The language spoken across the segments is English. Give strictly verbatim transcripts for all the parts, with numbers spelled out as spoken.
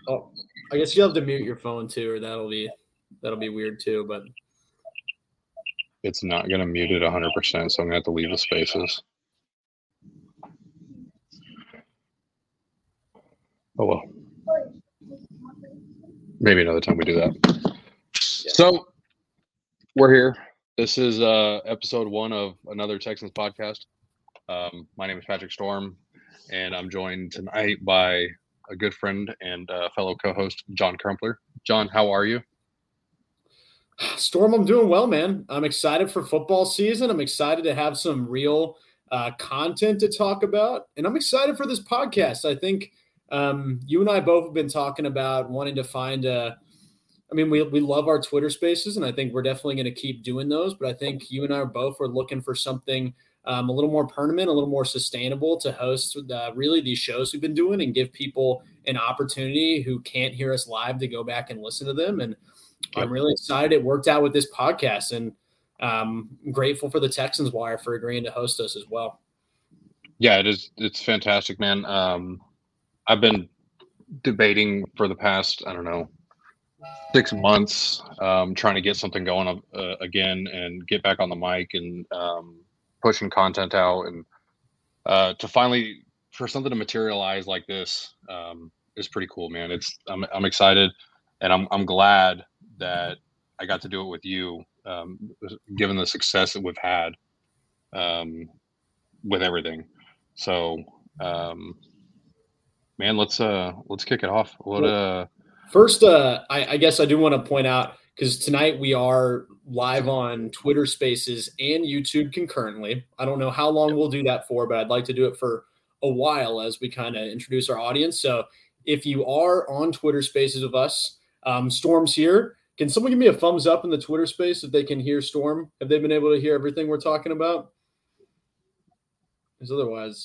Oh, I guess you'll have to mute your phone too, or that'll be that'll be weird too. But it's not going to mute it one hundred percent, so I'm going to have to leave the spaces. Oh, well. Maybe another time we do that. Yeah. So we're here. This is uh, episode one of another Texans podcast. Um, my name is Patrick Storm, and I'm joined tonight by a good friend and uh, fellow co-host, John Crumpler. John, how are you? Storm, I'm doing well, man. I'm excited for football season. I'm excited to have some real uh, content to talk about, and I'm excited for this podcast. I think um, you and I both have been talking about wanting to find a I mean, we we love our Twitter spaces, and I think we're definitely going to keep doing those. But I think you and I are both are looking for something um, a little more permanent, a little more sustainable to host uh, really these shows we've been doing and give people an opportunity who can't hear us live to go back and listen to them. And yep. I'm really excited it worked out with this podcast, and um, I'm grateful for the Texans Wire for agreeing to host us as well. Yeah, it is. It's fantastic, man. Um, I've been debating for the past, I don't know, six months, um, trying to get something going uh, again and get back on the mic and um, pushing content out, and uh, to finally for something to materialize like this um, is pretty cool, man. It's I'm I'm excited, and I'm I'm glad that I got to do it with you, um, given the success that we've had um, with everything. So, um, man, let's uh let's kick it off. What uh. First, uh, I, I guess I do want to point out, because tonight we are live on Twitter Spaces and YouTube concurrently. I don't know how long we'll do that for, but I'd like to do it for a while as we kind of introduce our audience. So if you are on Twitter Spaces with us, um, Storm's here. Can someone give me a thumbs up in the Twitter space if they can hear Storm? Have they been able to hear everything we're talking about? Because otherwise,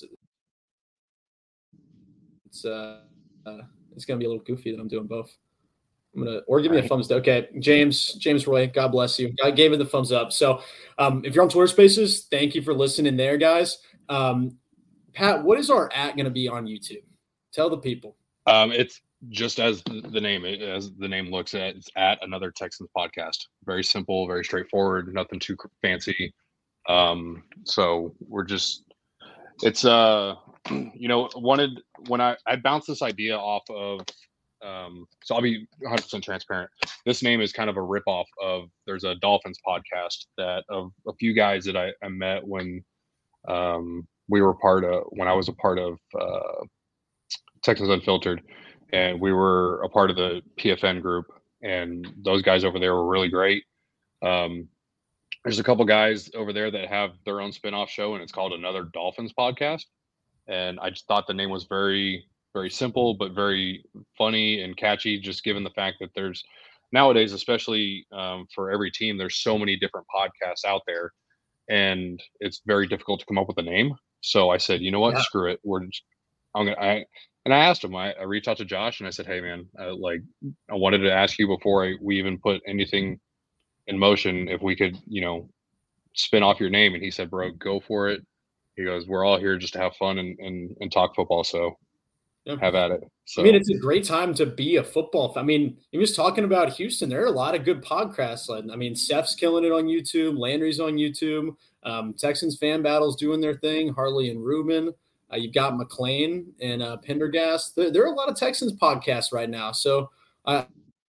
it's uh, uh it's going to be a little goofy that I'm doing both. I'm going to, or give me a thumbs up. Okay. James, James Roy, God bless you. I gave it the thumbs up. So um, if you're on Twitter Spaces, thank you for listening there, guys. Um, Pat, what is our at going to be on YouTube? Tell the people. Um, it's just as the name, as the name looks at, it's at Another Texans Podcast. Very simple, very straightforward, nothing too fancy. Um, so we're just, it's, uh, you know, wanted when I, I bounced this idea off of, um, so I'll be one hundred percent transparent. This name is kind of a ripoff of, there's a Dolphins podcast that of a few guys that I, I met when um, we were part of, when I was a part of uh, Texans Unfiltered, and we were a part of the P F N group, and those guys over there were really great. Um, there's a couple guys over there that have their own spinoff show, and it's called Another Dolphins Podcast. And I just thought the name was very, very simple, but very funny and catchy, just given the fact that there's nowadays, especially um, for every team, there's so many different podcasts out there, and it's very difficult to come up with a name. So I said, you know what, yeah. Screw it. We're just, I'm gonna, I, and I asked him, I, I reached out to Josh and I said, hey man, I, like, I wanted to ask you before I, we even put anything in motion, if we could, you know, spin off your name. And he said, bro, go for it. He goes, we're all here just to have fun and, and, and talk football. So yep. Have at it. So, I mean, it's a great time to be a football fan. I mean, he was talking about Houston. There are a lot of good podcasts. I mean, Steph's killing it on YouTube. Landry's on YouTube. Um, Texans Fan Battle's doing their thing. Harley and Ruben. Uh, you've got McLean and uh, Pendergast. There, there are a lot of Texans podcasts right now. So uh,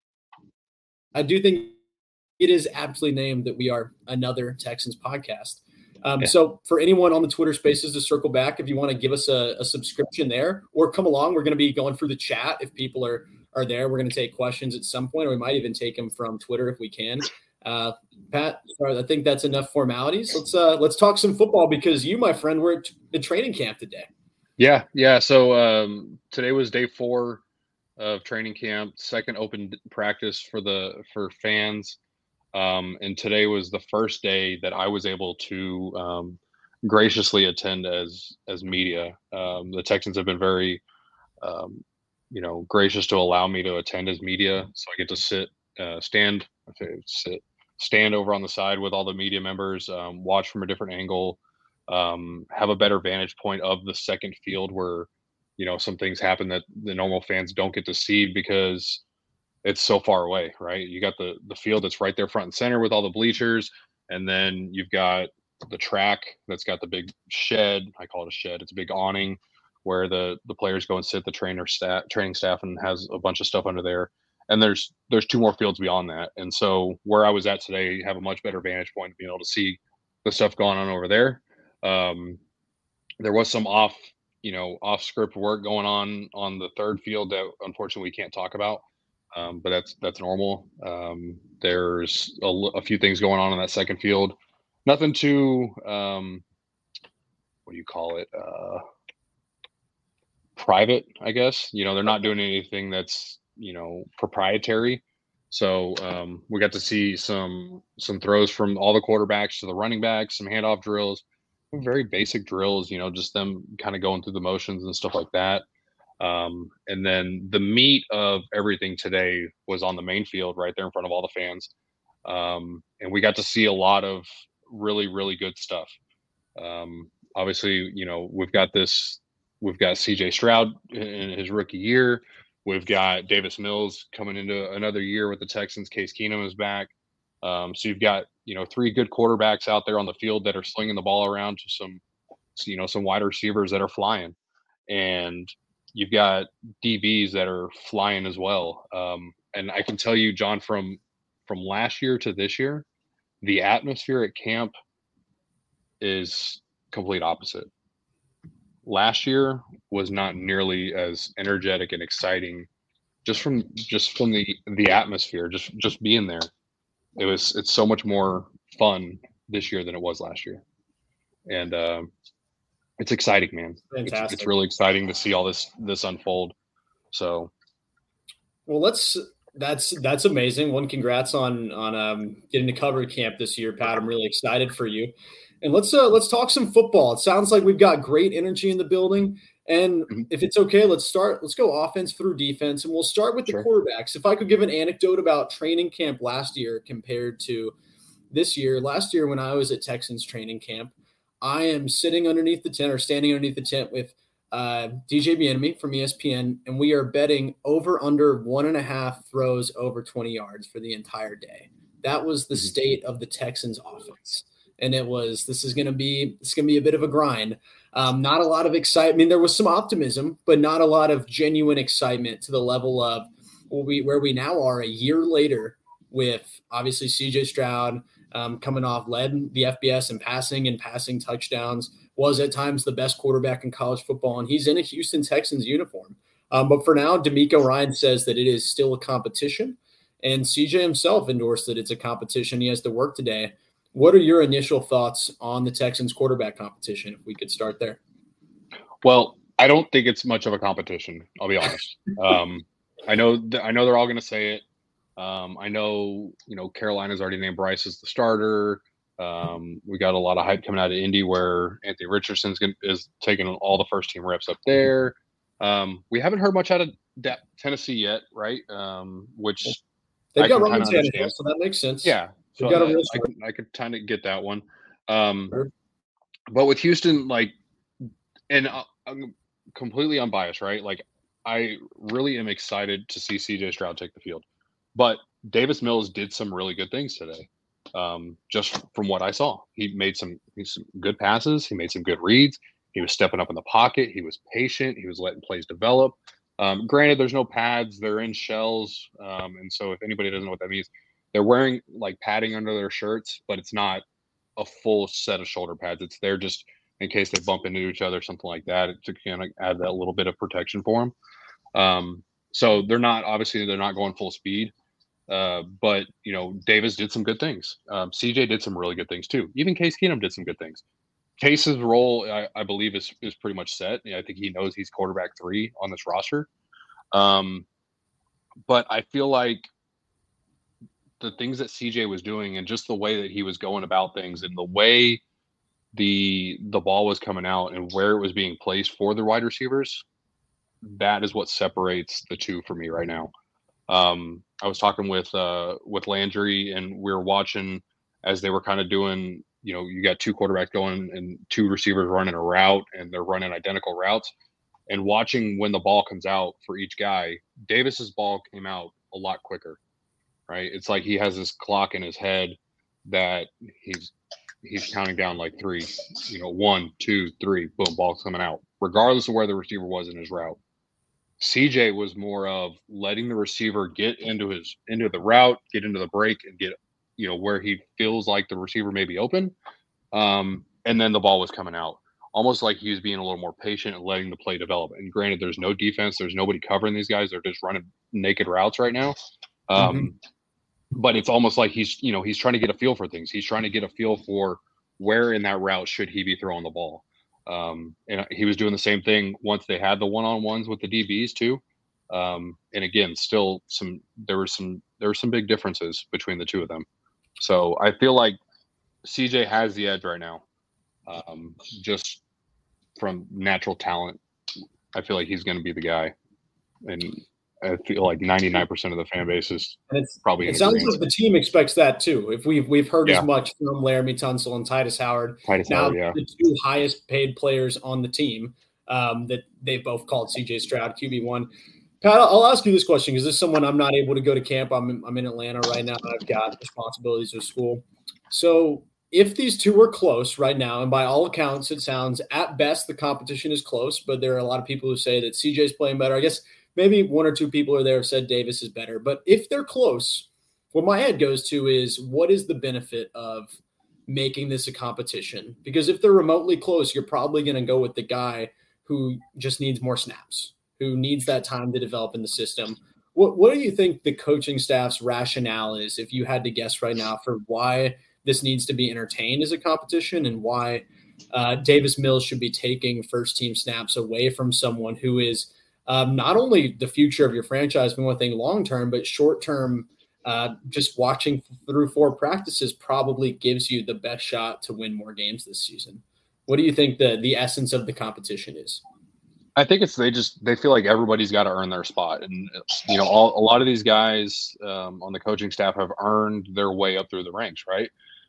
I do think it is aptly named that we are Another Texans Podcast. Um, yeah. So for anyone on the Twitter Spaces to circle back, if you want to give us a, a subscription there or come along, we're going to be going through the chat. If people are, are there, we're going to take questions at some point, or we might even take them from Twitter if we can. Uh, Pat, sorry, I think that's enough formalities. Let's uh, let's talk some football, because you, my friend, were at the training camp today. Yeah. Yeah. So um, today was day four of training camp, second open practice for the, for fans. Um, and today was the first day that I was able to um, graciously attend as as media. Um, the Texans have been very, um, you know, gracious to allow me to attend as media. So I get to sit, uh, stand, okay, sit, stand over on the side with all the media members, um, watch from a different angle, um, have a better vantage point of the second field where you know, some things happen that the normal fans don't get to see because it's so far away, right? You got the the field that's right there front and center with all the bleachers, and then you've got the track that's got the big shed. I call it a shed. It's a big awning where the the players go and sit, the trainer staff, training staff, and has a bunch of stuff under there. And there's there's two more fields beyond that. And so where I was at today, you have a much better vantage point being able to see the stuff going on over there. Um, there was some off, you know, off script work going on on the third field that unfortunately we can't talk about. Um, but that's that's normal. Um, there's a, a few things going on in that second field. Nothing too, um, what do you call it? Uh, private, I guess. You know, they're not doing anything that's, you know, proprietary. So um, we got to see some some throws from all the quarterbacks to the running backs, some handoff drills, very basic drills. You know, just them kind of going through the motions and stuff like that. Um, and then the meat of everything today was on the main field right there in front of all the fans. Um, and we got to see a lot of really, really good stuff. Um, obviously, you know, we've got this, we've got C J Stroud in his rookie year. We've got Davis Mills coming into another year with the Texans. Case Keenum is back. Um, so you've got, you know, three good quarterbacks out there on the field that are slinging the ball around to some, you know, some wide receivers that are flying. And you've got D Bs that are flying as well. Um, and I can tell you, John, from from last year to this year, the atmosphere at camp is complete opposite. Last year was not nearly as energetic and exciting, just from just from the the atmosphere, just just being there. It was it's so much more fun this year than it was last year, and um, it's exciting, man. It's, it's really exciting to see all this this unfold. So, well, let's. That's that's amazing. One, congrats on on um, getting to cover camp this year, Pat. I'm really excited for you. And let's uh, let's talk some football. It sounds like we've got great energy in the building. And if it's okay, let's start. Let's go offense through defense, and we'll start with the sure. quarterbacks. If I could give an anecdote about training camp last year compared to this year, last year when I was at Texans training camp, I am sitting underneath the tent or standing underneath the tent with uh, D J Bieniemy from E S P N, and we are betting over under one and a half throws over twenty yards for the entire day. That was the state of the Texans offense. And it was, this is going to be, it's going to be a bit of a grind. Um, not a lot of excitement. I mean, there was some optimism, but not a lot of genuine excitement to the level of where we, where we now are a year later with obviously C J Stroud um, coming off, led the F B S in passing and passing touchdowns, was at times the best quarterback in college football, and he's in a Houston Texans uniform. Um, but for now, DeMeco Ryan says that it is still a competition, and C J himself endorsed that it's a competition. He has to work today. What are your initial thoughts on the Texans quarterback competition, if we could start there? Well, I don't think it's much of a competition, I'll be honest. um, I know th- I know they're all going to say it. Um, I know, you know, Carolina's already named Bryce as the starter. Um, we got a lot of hype coming out of Indy where Anthony Richardson's gonna, is taking all the first team reps up there. Um, we haven't heard much out of that Tennessee yet, right? Um, which they've I got Ryan Tannehill, so that makes sense. Yeah. So got I, a I, can, I could kind of get that one. Um, sure. But with Houston, like, and I'm completely unbiased, right? Like, I really am excited to see C J Stroud take the field. But Davis Mills did some really good things today. Um, just from what I saw, he made some, some good passes. He made some good reads. He was stepping up in the pocket. He was patient. He was letting plays develop. Um, granted, there's no pads. They're in shells. Um, and so if anybody doesn't know what that means, they're wearing like padding under their shirts, but it's not a full set of shoulder pads. It's there just in case they bump into each other, something like that, to kind of add that little bit of protection for them. Um, so they're not, obviously they're not going full speed. Uh, but, you know, Davis did some good things. Um, C J did some really good things too. Even Case Keenum did some good things. Case's role, I, I believe, is is pretty much set. I think he knows he's quarterback three on this roster. Um, but I feel like the things that C J was doing and just the way that he was going about things and the way the the ball was coming out and where it was being placed for the wide receivers, that is what separates the two for me right now. Um, I was talking with uh, with Landry, and we were watching as they were kind of doing, you know, you got two quarterbacks going and two receivers running a route, and they're running identical routes. And watching when the ball comes out for each guy, Davis's ball came out a lot quicker, right? It's like he has this clock in his head that he's he's counting down like three, you know, one, two, three, boom, ball's coming out, regardless of where the receiver was in his route. C J was more of letting the receiver get into his into the route, get into the break, and get, you know, where he feels like the receiver may be open. Um, and then the ball was coming out, almost like he was being a little more patient and letting the play develop. And granted, there's no defense, there's nobody covering these guys. They're just running naked routes right now. Um, mm-hmm. But it's almost like he's, you know, he's trying to get a feel for things. He's trying to get a feel for where in that route should he be throwing the ball. Um, and he was doing the same thing once they had the one-on-ones with the D Bs too. Um, and again, still some, there were some, there were some big differences between the two of them. So I feel like C J has the edge right now. Um, just from natural talent, I feel like he's going to be the guy. And I feel like ninety-nine percent of the fan base is and it's, probably. It sounds like the team expects that too. If we've we've heard yeah. as much from Laremy Tunsil and Tytus Howard, Tytus now Howard, yeah. the two highest paid players on the team, um, that they've both called C J Stroud Q B one. Pat, I'll ask you this question because this is someone I'm not able to go to camp. I'm in, I'm in Atlanta right now. I've got responsibilities with school. So if these two are close right now, and by all accounts, it sounds at best the competition is close, but there are a lot of people who say that C J's playing better. I guess maybe one or two people are there have said Davis is better. But if they're close, what my head goes to is what is the benefit of making this a competition? Because if they're remotely close, you're probably going to go with the guy who just needs more snaps, who needs that time to develop in the system. What, what do you think the coaching staff's rationale is, if you had to guess right now, for why this needs to be entertained as a competition and why uh, Davis Mills should be taking first-team snaps away from someone who is um, not only the future of your franchise, but one thing long-term, but short-term, uh, just watching through four practices probably gives you the best shot to win more games this season. What do you think the the essence of the competition is? I think it's they just they feel like everybody's got to earn their spot, and you know, all, a lot of these guys um, on the coaching staff have earned their way up through the ranks, right?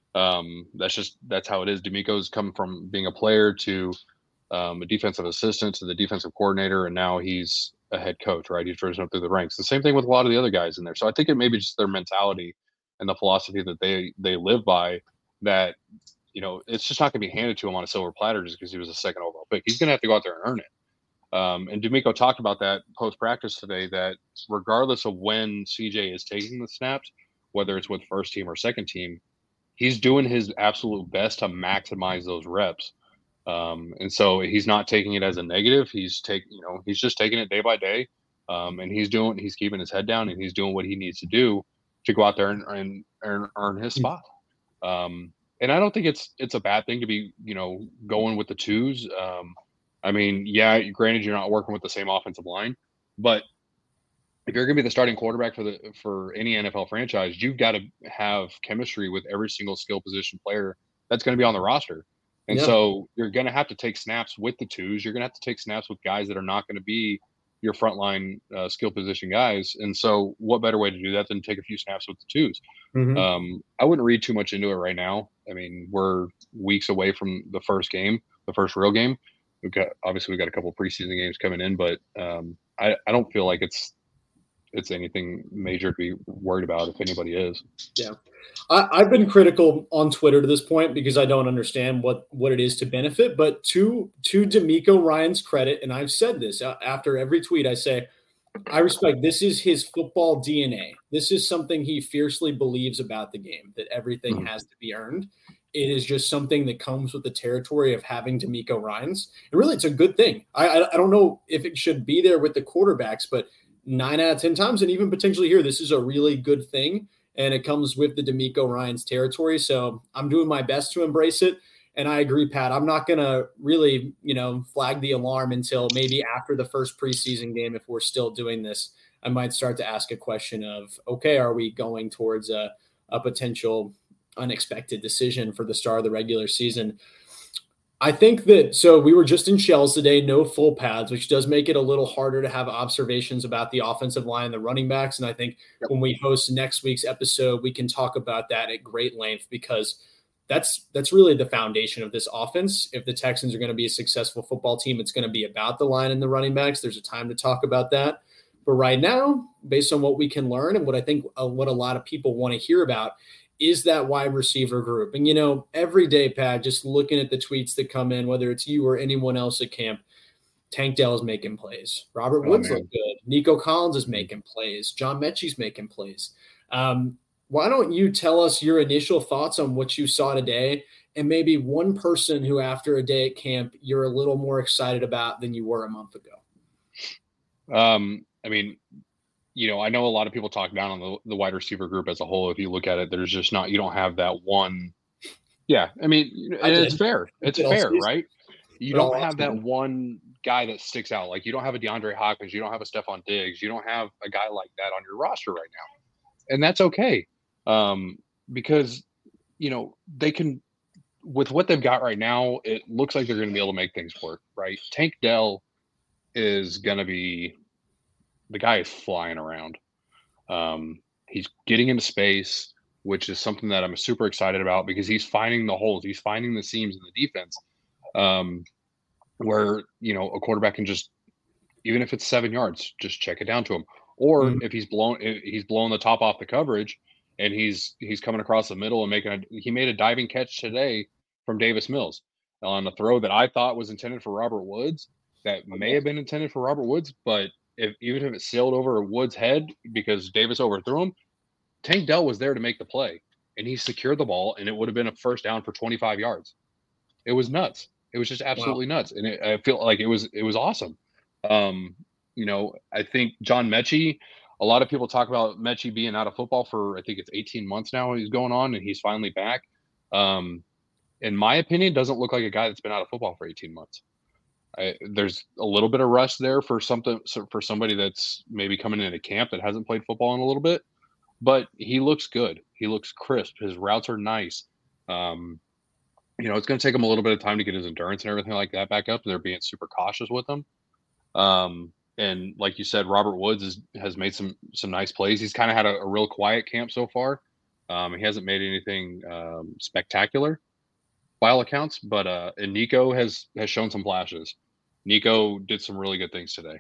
Um, that's just that's how it is. DeMeco's come from being a player to um, a defensive assistant to the defensive coordinator, and now he's a head coach, right? He's risen up through the ranks. The same thing with a lot of the other guys in there. So I think it may be just their mentality and the philosophy that they they live by. That, you know, it's just not going to be handed to him on a silver platter just because he was a second overall pick. He's going to have to go out there and earn it. Um, and DeMeco talked about that post practice today. That regardless of when C J is taking the snaps, whether it's with first team or second team, he's doing his absolute best to maximize those reps. Um, and so he's not taking it as a negative. He's taking, you know, he's just taking it day by day. Um, and he's doing, he's keeping his head down and he's doing what he needs to do to go out there and, and, and earn his spot. Um, and I don't think it's, it's a bad thing to be, you know, going with the twos. Um, I mean, yeah, granted, you're not working with the same offensive line, but if you're going to be the starting quarterback for the for any N F L franchise, you've got to have chemistry with every single skill position player that's going to be on the roster. And yeah. so you're going to have to take snaps with the twos. You're going to have to take snaps with guys that are not going to be your frontline uh, skill position guys. And so what better way to do that than take a few snaps with the twos? Mm-hmm. Um, I wouldn't read too much into it right now. I mean, we're weeks away from the first game, the first real game. We've got, obviously we've got a couple of preseason games coming in, but um, I, I don't feel like it's, it's anything major to be worried about if anybody is. Yeah. I, I've been critical on Twitter to this point because I don't understand what, what it is to benefit, but to, to DeMeco Ryans' credit, and I've said this after every tweet, I say, I respect, this is his football D N A. This is something he fiercely believes about the game, that everything mm-hmm. has to be earned. It is just something that comes with the territory of having DeMeco Ryans. And really, it's a good thing. I, I I don't know if it should be there with the quarterbacks, but nine out of ten times, and even potentially here, this is a really good thing. And it comes with the DeMeco Ryans territory. So I'm doing my best to embrace it. And I agree, Pat, I'm not going to really, you know, flag the alarm until maybe after the first preseason game. If we're still doing this, I might start to ask a question of, okay, are we going towards a, a potential unexpected decision for the start of the regular season? I think that, so we were just in shells today, no full pads, which does make it a little harder to have observations about the offensive line and the running backs. And I think yep. when we host next week's episode, we can talk about that at great length because that's that's really the foundation of this offense. If the Texans are going to be a successful football team, it's going to be about the line and the running backs. There's a time to talk about that. But right now, based on what we can learn and what I think uh, what a lot of people want to hear about is that wide receiver group. And, you know, every day, Pat, just looking at the tweets that come in, whether it's you or anyone else at camp, Tank Dell is making plays. Robert Oh, Woods man. look good. Nico Collins is making plays. John Mechie's making plays. Um, why don't you tell us your initial thoughts on what you saw today and maybe one person who after a day at camp you're a little more excited about than you were a month ago? Um, I mean, you know, I know a lot of people talk down on the, the wide receiver group as a whole. If you look at it, there's just not, you don't have that one. Yeah. I mean, I it's did. fair. It's It all fair, season. right? You It all don't have that season. one guy that sticks out. Like you don't have a DeAndre Hopkins. You don't have a Stephon Diggs. You don't have a guy like that on your roster right now. And that's okay. Um, because, you know, they can, with what they've got right now, it looks like they're going to be able to make things work, right? Tank Dell is going to be, the guy is flying around. Um, he's getting into space, which is something that I'm super excited about because he's finding the holes. He's finding the seams in the defense um, where, you know, a quarterback can just, even if it's seven yards, just check it down to him. Or mm-hmm. if he's blown, if he's blowing the top off the coverage and he's, he's coming across the middle and making a, he made a diving catch today from Davis Mills on a throw that I thought was intended for Robert Woods. That may have been intended for Robert Woods, but if even if it sailed over Woods' head because Davis overthrew him, Tank Dell was there to make the play, and he secured the ball, and it would have been a first down for twenty-five yards. It was nuts. It was just absolutely wow. nuts, and it, I feel like it was it was awesome. Um, you know, I think John Mechie. A lot of people talk about Mechie being out of football for I think it's eighteen months now. He's going on, and he's finally back. Um, in my opinion, doesn't look like a guy that's been out of football for eighteen months. I, there's a little bit of rust there for something for somebody that's maybe coming into camp that hasn't played football in a little bit, but he looks good. He looks crisp. His routes are nice. Um, you know, it's going to take him a little bit of time to get his endurance and everything like that back up. They're being super cautious with him. Um, and like you said, Robert Woods is, has made some some nice plays. He's kind of had a, a real quiet camp so far. Um, he hasn't made anything um, spectacular by all accounts, but uh, and Nico has has shown some flashes. Nico did some really good things today.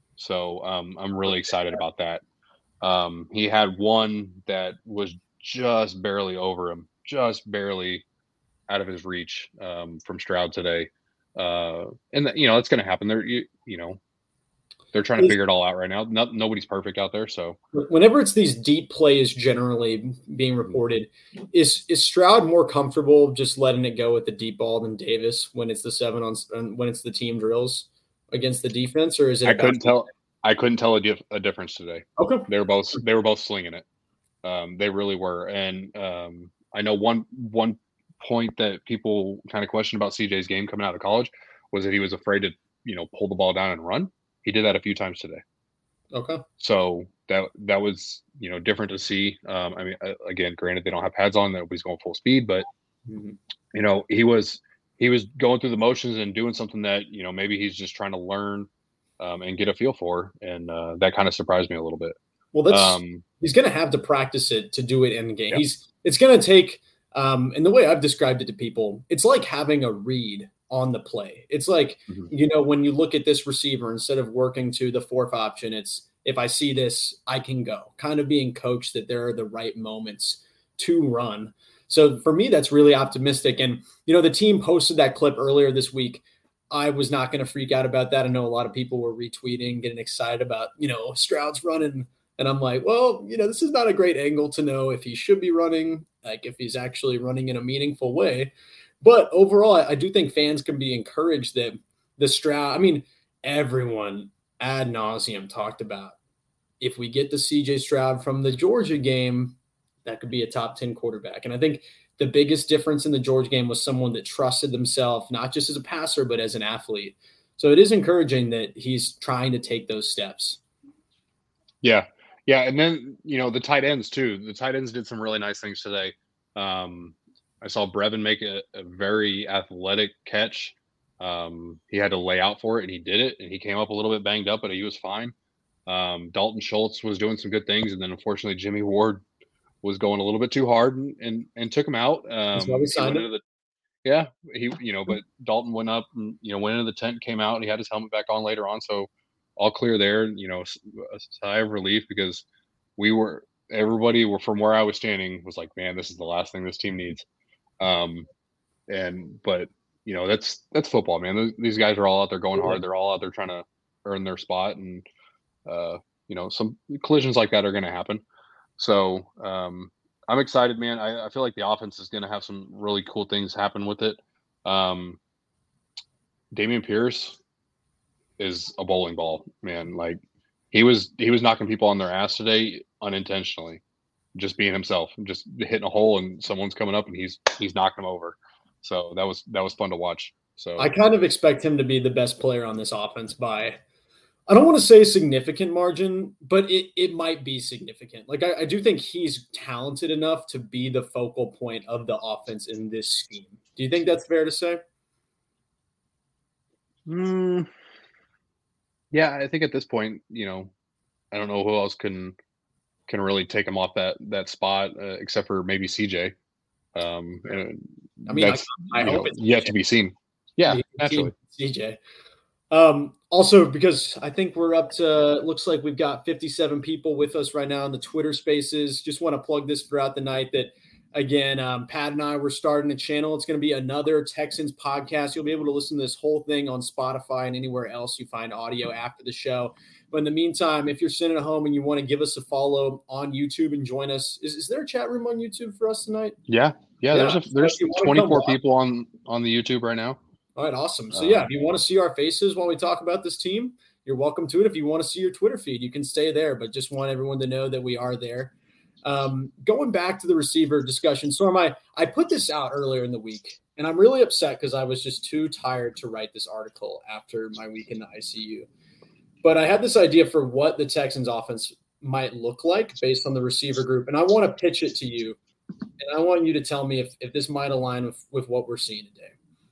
So um, I'm really excited about that. Um, he had one that was just barely over him, just barely out of his reach um, from Stroud today. Uh, and, the, you know, it's going to happen. They're, you, you know, they're trying to figure it all out right now. Not, nobody's perfect out there. So whenever it's these deep plays generally being reported, is is Stroud more comfortable just letting it go with the deep ball than Davis when it's the seven on when it's the team drills against the defense, or is it? I couldn't tell. I couldn't tell a, dif- a difference today. Okay, they were both they were both slinging it. Um, they really were, and um, I know one one point that people kind of questioned about C J's game coming out of college was that he was afraid to you know pull the ball down and run. He did that a few times today. Okay. So that that was, you know, different to see. Um, I mean, again, granted, they don't have pads on, nobody's going full speed, but, mm-hmm. you know, he was he was going through the motions and doing something that, you know, maybe he's just trying to learn um, and get a feel for. And uh, that kind of surprised me a little bit. Well, that's um, he's going to have to practice it to do it in the game. Yeah. He's It's going to take um, – and the way I've described it to people, it's like having a read on the play. It's like, mm-hmm. you know, when you look at this receiver, instead of working to the fourth option, it's if I see this, I can go. Kind of being coached that there are the right moments to run. So for me, that's really optimistic. And, you know, the team posted that clip earlier this week. I was not going to freak out about that. I know a lot of people were retweeting, getting excited about, you know, Stroud's running. And I'm like, well, you know, this is not a great angle to know if he should be running, like if he's actually running in a meaningful way. But overall, I do think fans can be encouraged that the Stroud, I mean, everyone ad nauseum talked about if we get the C J Stroud from the Georgia game, that could be a top ten quarterback. And I think the biggest difference in the Georgia game was someone that trusted themselves, not just as a passer, but as an athlete. So it is encouraging that he's trying to take those steps. Yeah. Yeah. And then, you know, the tight ends too. The tight ends did some really nice things today. Um, I saw Brevin make a, a very athletic catch. Um, he had to lay out for it, and he did it. And he came up a little bit banged up, but he was fine. Um, Dalton Schultz was doing some good things, and then unfortunately Jimmy Ward was going a little bit too hard and and, and took him out. That's why Um, we he signed went him. into the yeah he you know, but Dalton went up and you know went into the tent, came out, and he had his helmet back on later on, so all clear there. You know, a sigh of relief because we were everybody were from where I was standing was like, man, this is the last thing this team needs. Um, and but you know that's that's football, man. These guys are all out there going hard. They're all out there trying to earn their spot, and uh, you know some collisions like that are going to happen. So um, I'm excited, man. I, I feel like the offense is going to have some really cool things happen with it. Um, Dameon Pierce is a bowling ball, man. Like he was he was knocking people on their ass today unintentionally, just being himself, just hitting a hole, and someone's coming up and he's he's knocking them over. So that was that was fun to watch. So I kind of expect him to be the best player on this offense by, I don't want to say significant margin, but it, it might be significant. Like I, I do think he's talented enough to be the focal point of the offense in this scheme. Do you think that's fair to say? Mm, yeah, I think at this point, you know, I don't know who else can can really take him off that that spot uh, except for maybe C J. Um, and I mean, that's I, I you hope know, it's yet to be seen. Yeah, naturally. C J. Um, also, because I think we're up to, it looks like we've got fifty-seven people with us right now in the Twitter Spaces. Just want to plug this throughout the night that, again, um, Pat and I were starting a channel. It's going to be another Texans podcast. You'll be able to listen to this whole thing on Spotify and anywhere else you find audio after the show. But in the meantime, if you're sitting at home and you want to give us a follow on YouTube and join us, is, is there a chat room on YouTube for us tonight? Yeah. Yeah. yeah. There's a, there's so twenty-four people on, on the YouTube right now. All right, awesome. So, yeah, if you want to see our faces while we talk about this team, you're welcome to it. If you want to see your Twitter feed, you can stay there, but just want everyone to know that we are there. Um, going back to the receiver discussion, Storm, I, I put this out earlier in the week, and I'm really upset because I was just too tired to write this article after my week in the I C U. But I had this idea for what the Texans offense might look like based on the receiver group, and I want to pitch it to you, and I want you to tell me if, if this might align with, with what we're seeing today.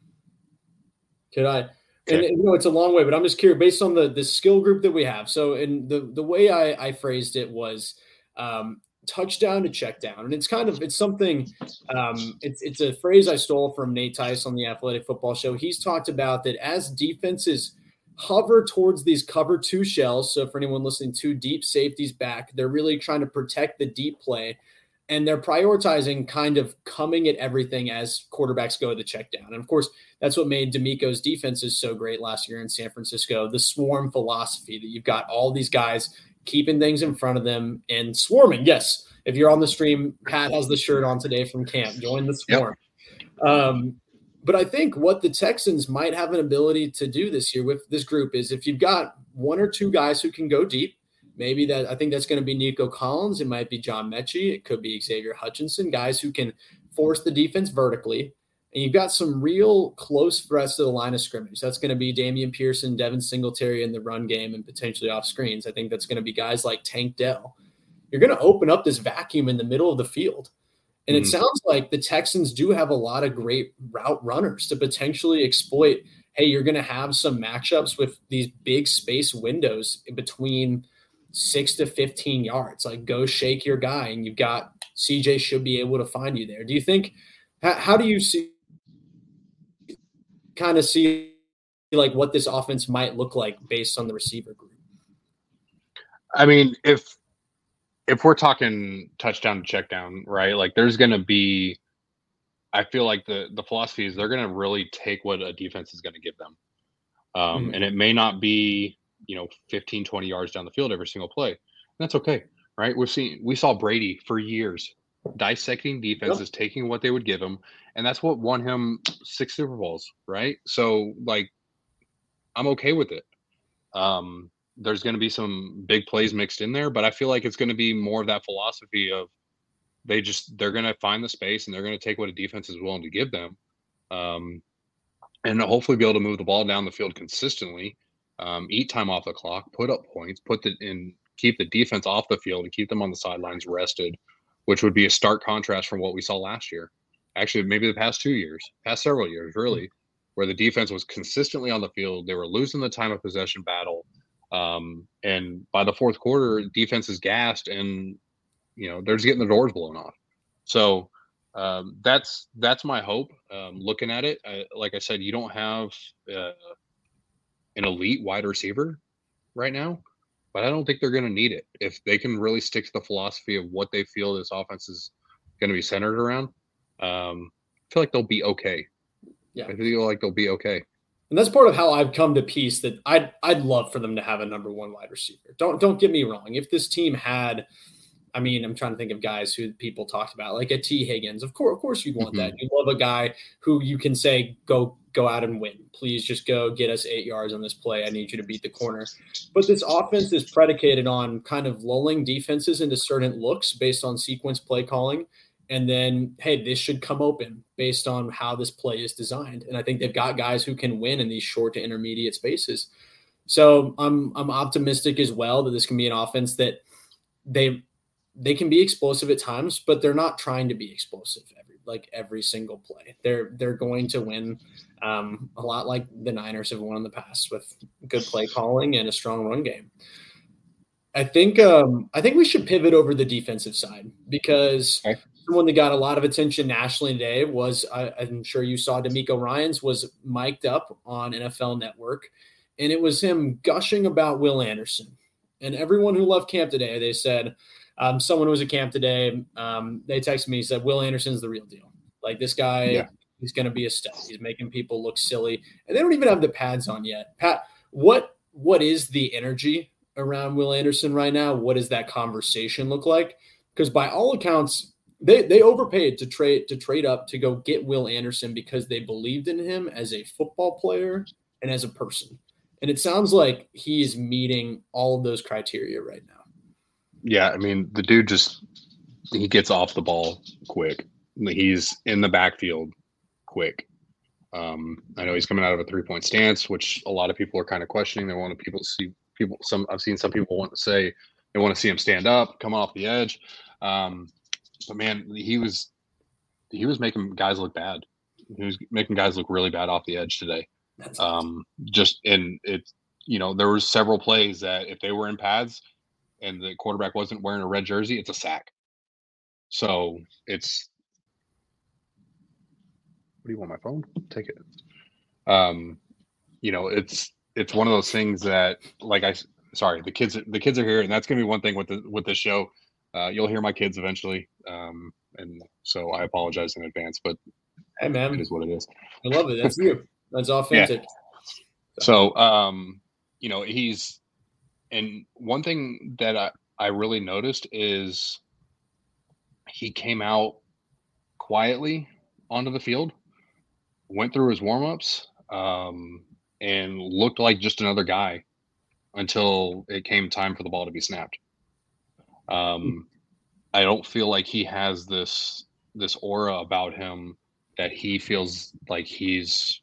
Could I? Okay. And you know, it's a long way, but I'm just curious based on the the skill group that we have. So, and the the way I, I phrased it was um, touchdown to check down, and it's kind of it's something. Um, it's it's a phrase I stole from Nate Tice on the Athletic Football Show. He's talked about that as defenses hover towards these cover two shells. So, for anyone listening to deep safeties back, they're really trying to protect the deep play. And they're prioritizing kind of coming at everything as quarterbacks go to the check down. And, of course, that's what made DeMeco's defenses so great last year in San Francisco, the swarm philosophy that you've got all these guys keeping things in front of them and swarming. Yes, if you're on the stream, Pat has the shirt on today from camp. Join the swarm. Yep. Um, but I think what the Texans might have an ability to do this year with this group is if you've got one or two guys who can go deep, maybe that I think that's going to be Nico Collins. It might be John Mechie. It could be Xavier Hutchinson, guys who can force the defense vertically. And you've got some real close threats to the line of scrimmage. That's going to be Dameon Pierce, Devin Singletary in the run game and potentially off screens. I think that's going to be guys like Tank Dell. You're going to open up this vacuum in the middle of the field. And mm-hmm. It sounds like the Texans do have a lot of great route runners to potentially exploit. Hey, you're going to have some matchups with these big space windows in between – six to fifteen yards, like go shake your guy. And you've got C J should be able to find you there. Do you think, how, how do you see kind of see like what this offense might look like based on the receiver group? I mean, if, if we're talking touchdown to check down, right? Like there's going to be, I feel like the, the philosophy is they're going to really take what a defense is going to give them. Um, mm-hmm. And it may not be, you know, fifteen, twenty yards down the field every single play. And that's okay, right? We've seen, we saw Brady for years dissecting defenses, yep. taking what they would give him. And that's what won him six Super Bowls, right? So, like, I'm okay with it. Um, there's going to be some big plays mixed in there, but I feel like it's going to be more of that philosophy of they just, they're going to find the space and they're going to take what a defense is willing to give them. Um, and hopefully be able to move the ball down the field consistently. Um, eat time off the clock, put up points, put the in, keep the defense off the field and keep them on the sidelines rested, which would be a stark contrast from what we saw last year. Actually, maybe the past two years, past several years, really, where the defense was consistently on the field. They were losing the time of possession battle. Um, and by the fourth quarter, defense is gassed and you know, they're just getting the doors blown off. So um, that's that's my hope. Um, looking at it, I, like I said, you don't have uh, an elite wide receiver right now, but I don't think they're going to need it if they can really stick to the philosophy of what they feel this offense is going to be centered around. Um, I feel like they'll be okay. Yeah, I feel like they'll be okay. And that's part of how I've come to peace that I'd I'd love for them to have a number one wide receiver. Don't don't get me wrong. If this team had, I mean, I'm trying to think of guys who people talked about, like a T. Higgins. Of course, of course, you'd want mm-hmm. that. You love a guy who you can say, go go out and win. Please just go get us eight yards on this play. I need you to beat the corner. But this offense is predicated on kind of lulling defenses into certain looks based on sequence play calling. And then, hey, this should come open based on how this play is designed. And I think they've got guys who can win in these short to intermediate spaces. So I'm I'm optimistic as well that this can be an offense that they they can be explosive at times, but they're not trying to be explosive every like every single play. They're they're going to win um, a lot like the Niners have won in the past with good play calling and a strong run game. I think um, I think we should pivot over the defensive side because okay. Someone that got a lot of attention nationally today was, I, I'm sure you saw, DeMeco Ryans was mic'd up on N F L Network, and it was him gushing about Will Anderson. And everyone who left camp today, they said, um, someone who was at camp today, um, they texted me, said, Will Anderson's the real deal. Like, this guy, yeah. He's going to be a stud. He's making people look silly. And they don't even have the pads on yet. Pat, what what is the energy around Will Anderson right now? What does that conversation look like? Because by all accounts, They they overpaid to trade to trade up to go get Will Anderson because they believed in him as a football player and as a person. And it sounds like he's meeting all of those criteria right now. Yeah, I mean, the dude just he gets off the ball quick. He's in the backfield quick. Um, I know he's coming out of a three-point stance, which a lot of people are kind of questioning. They want to people see people some I've seen some people want to say they want to see him stand up, come off the edge. Um, But man, he was he was making guys look bad. He was making guys look really bad off the edge today. Um, just in it, you know, there was several plays that if they were in pads and the quarterback wasn't wearing a red jersey, it's a sack. So it's what do you want, my phone? Take it. Um, you know, it's it's one of those things that, like I sorry, the kids the kids are here, and that's gonna be one thing with the with this show. Uh, you'll hear my kids eventually, um, and so I apologize in advance. But hey, man, it is what it is. I love it. That's you. That's authentic. Yeah. So, um, you know, he's and one thing that I, I really noticed is he came out quietly onto the field, went through his warm-ups, um, and looked like just another guy until it came time for the ball to be snapped. Um, I don't feel like he has this this aura about him that he feels like he's,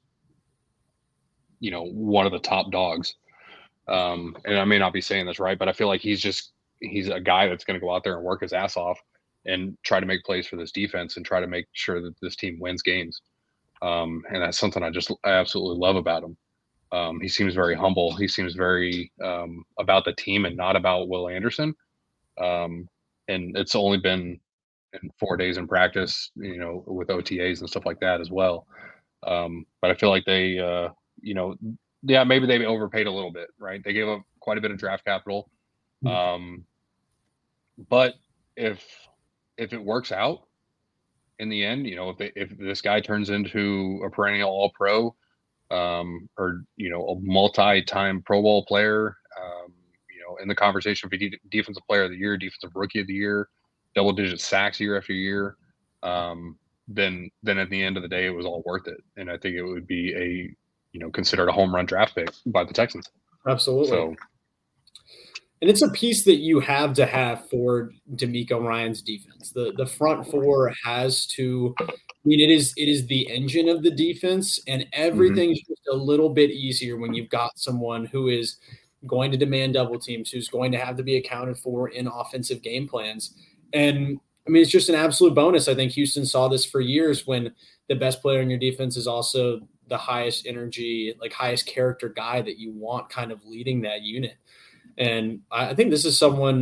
you know, one of the top dogs. Um, and I may not be saying this right, but I feel like he's just he's a guy that's going to go out there and work his ass off and try to make plays for this defense and try to make sure that this team wins games. Um, and that's something I just I absolutely love about him. Um, he seems very humble. He seems very um, about the team and not about Will Anderson. Um, and it's only been in four days in practice, you know, with O T As and stuff like that as well. Um, but I feel like they, uh, you know, yeah, maybe they overpaid a little bit, right? They gave up quite a bit of draft capital. Um, but if, if it works out in the end, you know, if they, if this guy turns into a perennial all pro, um, or, you know, a multi-time Pro Bowl player, um, in the conversation for de- defensive player of the year, defensive rookie of the year, double digit sacks year after year, um, then then at the end of the day, it was all worth it. And I think it would be a, you know, considered a home run draft pick by the Texans. Absolutely. So, and it's a piece that you have to have for DeMeco Ryans' defense. The the front four has to, I mean, it is it is the engine of the defense, and everything's mm-hmm. just a little bit easier when you've got someone who is going to demand double teams, who's going to have to be accounted for in offensive game plans. And I mean, it's just an absolute bonus. I think Houston saw this for years when the best player in your defense is also the highest energy, like highest character guy that you want kind of leading that unit. And I think this is someone,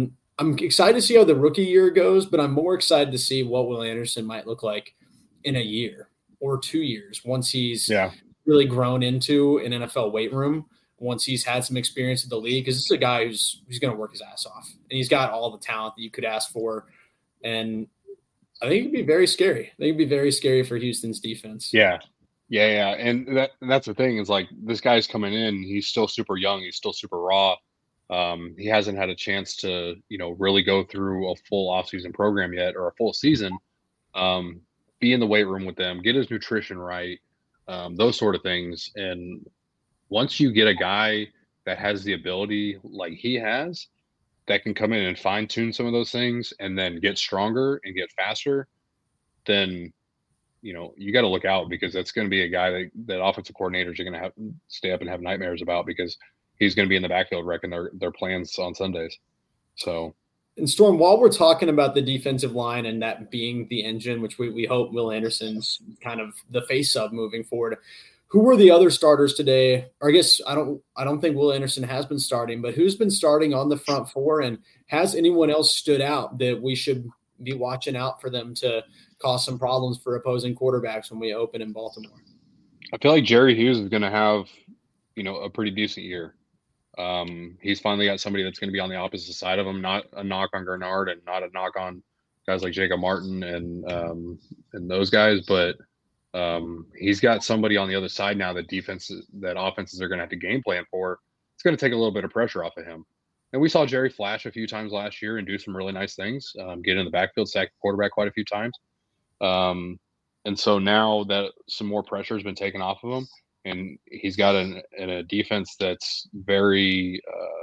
I'm excited to see how the rookie year goes, but I'm more excited to see what Will Anderson might look like in a year or two years once he's yeah. really grown into an N F L weight room, once he's had some experience in the league, because this is a guy who's who's going to work his ass off, and he's got all the talent that you could ask for. And I think it'd be very scary. I think it'd be very scary for Houston's defense. Yeah. Yeah, yeah. And that that's the thing is like this guy's coming in, he's still super young, he's still super raw. Um, he hasn't had a chance to, you know, really go through a full offseason program yet or a full season. Um, be in the weight room with them, get his nutrition right, um, those sort of things. And once you get a guy that has the ability like he has, that can come in and fine tune some of those things and then get stronger and get faster, then, you know, you got to look out, because that's going to be a guy that, that offensive coordinators are going to have stay up and have nightmares about, because he's going to be in the backfield wrecking their, their plans on Sundays. So, and Storm, while we're talking about the defensive line and that being the engine, which we, we hope Will Anderson's kind of the face of moving forward, who were the other starters today? Or I guess I don't I don't think Will Anderson has been starting, but who's been starting on the front four, and has anyone else stood out that we should be watching out for them to cause some problems for opposing quarterbacks when we open in Baltimore? I feel like Jerry Hughes is going to have, you know, a pretty decent year. Um, he's finally got somebody that's going to be on the opposite side of him, not a knock on Gernard and not a knock on guys like Jacob Martin and um, and those guys, but um, he's got somebody on the other side now that defenses, that offenses are going to have to game plan for. It's going to take a little bit of pressure off of him. And we saw Jerry flash a few times last year and do some really nice things, um, get in the backfield, sack the quarterback quite a few times. Um, and so now that some more pressure has been taken off of him, and he's got an, an, a defense that's very,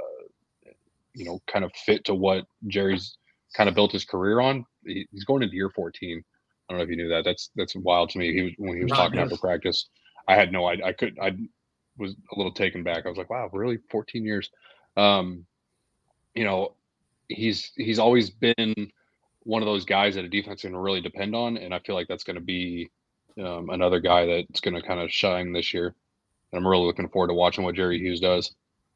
uh, you know, kind of fit to what Jerry's kind of built his career on. He, he's going into year fourteen. I don't know if you knew that. That's that's wild to me. He was when he was Not talking after practice. I had no idea. I could. I was a little taken back. I was like, wow, really, fourteen years. Um, you know, he's he's always been one of those guys that a defense is going to really depend on, and I feel like that's going to be um, another guy that's going to kind of shine this year. And I'm really looking forward to watching what Jerry Hughes does.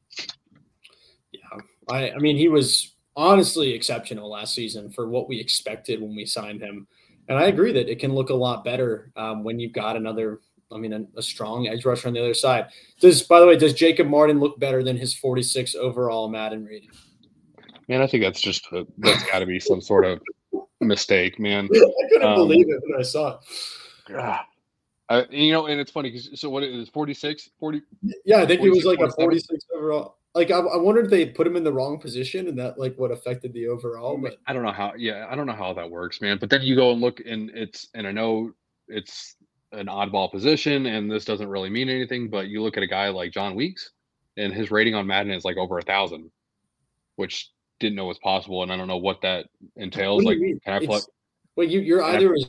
Yeah, I, I mean, he was honestly exceptional last season for what we expected when we signed him. And I agree that it can look a lot better um, when you've got another, I mean, a, a strong edge rusher on the other side. Does, by the way, does Jacob Martin look better than his forty-six overall Madden rating? Man, I think that's just a, that's got to be some sort of mistake, man. I couldn't um, believe it when I saw it. Uh, you know, and it's funny because so what it is forty-six, forty. Yeah, I think it was like a forty-six overall. Like I, I wondered if they put him in the wrong position and that like what affected the overall. But I don't know how. Yeah, I don't know how that works, man. But then you go and look, and it's and I know it's an oddball position, and this doesn't really mean anything. But you look at a guy like John Weeks, and his rating on Madden is like over a thousand, which didn't know was possible, and I don't know what that entails. What like, can I plug? Well, you you're either I,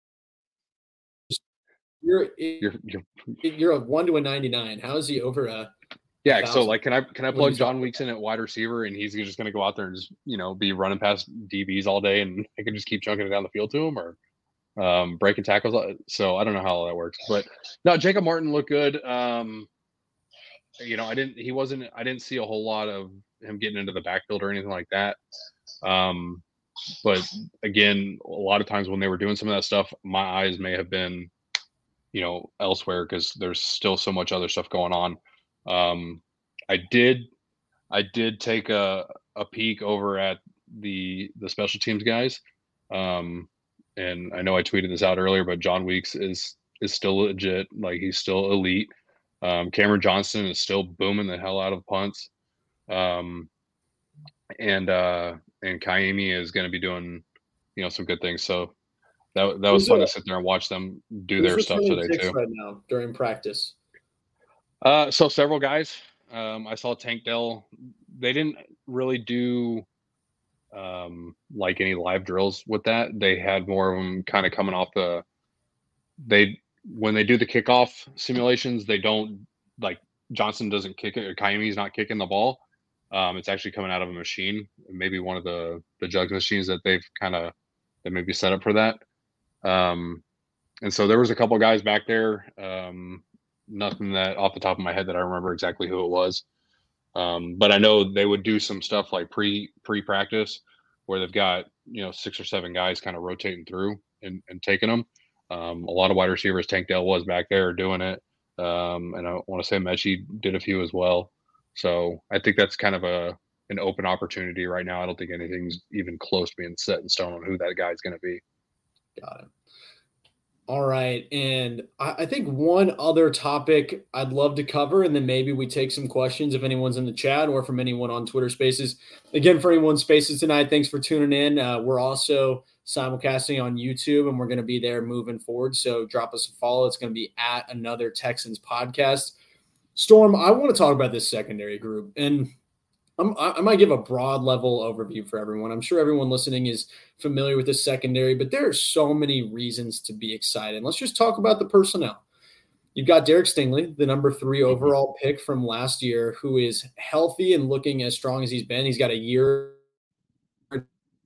you're, you're you're you're a one to a ninety-nine. How is he over a? Yeah, a so like, can I can I plug John Weeks in at wide receiver, and he's just going to go out there and just you know be running past D Bs all day, and I can just keep chunking it down the field to him, or um, breaking tackles. So I don't know how all that works, but no, Jacob Martin looked good. Um, you know, I didn't. He wasn't. I didn't see a whole lot of him getting into the backfield or anything like that. Um, but again, a lot of times when they were doing some of that stuff, my eyes may have been, you know, elsewhere because there's still so much other stuff going on. Um, I did, I did take a, a peek over at the, the special teams guys. Um, and I know I tweeted this out earlier, but John Weeks is, is still legit. Like he's still elite. Um, Cameron Johnston is still booming the hell out of punts. Um, and, uh, and Kaimi is going to be doing, you know, some good things. So that, that was who's fun a, to sit there and watch them do their stuff today too. Right now during practice. Uh, so several guys, um, I saw Tank Dell. They didn't really do, um, like any live drills with that. They had more of them kind of coming off the, they, when they do the kickoff simulations, they don't like Johnson doesn't kick it or Kaimi's not kicking the ball. Um, it's actually coming out of a machine, maybe one of the, the jug machines that they've kind of, that maybe set up for that. Um, and so there was a couple guys back there, um, nothing that off the top of my head that I remember exactly who it was. Um, but I know they would do some stuff like pre pre practice where they've got, you know, six or seven guys kind of rotating through and, and taking them. Um, a lot of wide receivers. Tank Dell was back there doing it. Um, and I want to say Mechie did a few as well. So I think that's kind of a an open opportunity right now. I don't think anything's even close to being set in stone on who that guy's going to be. Got it. All right. And I, I think one other topic I'd love to cover, and then maybe we take some questions if anyone's in the chat or from anyone on Twitter Spaces. Again, for anyone Spaces tonight, thanks for tuning in. Uh, we're also simulcasting on YouTube, and we're going to be there moving forward. So drop us a follow. It's going to be at Another Texans Podcast. Storm, I want to talk about this secondary group. And I'm, I might give a broad level overview for everyone. I'm sure everyone listening is familiar with the secondary, but there are so many reasons to be excited. Let's just talk about the personnel. You've got Derek Stingley, the number three overall pick from last year, who is healthy and looking as strong as he's been. He's got a year in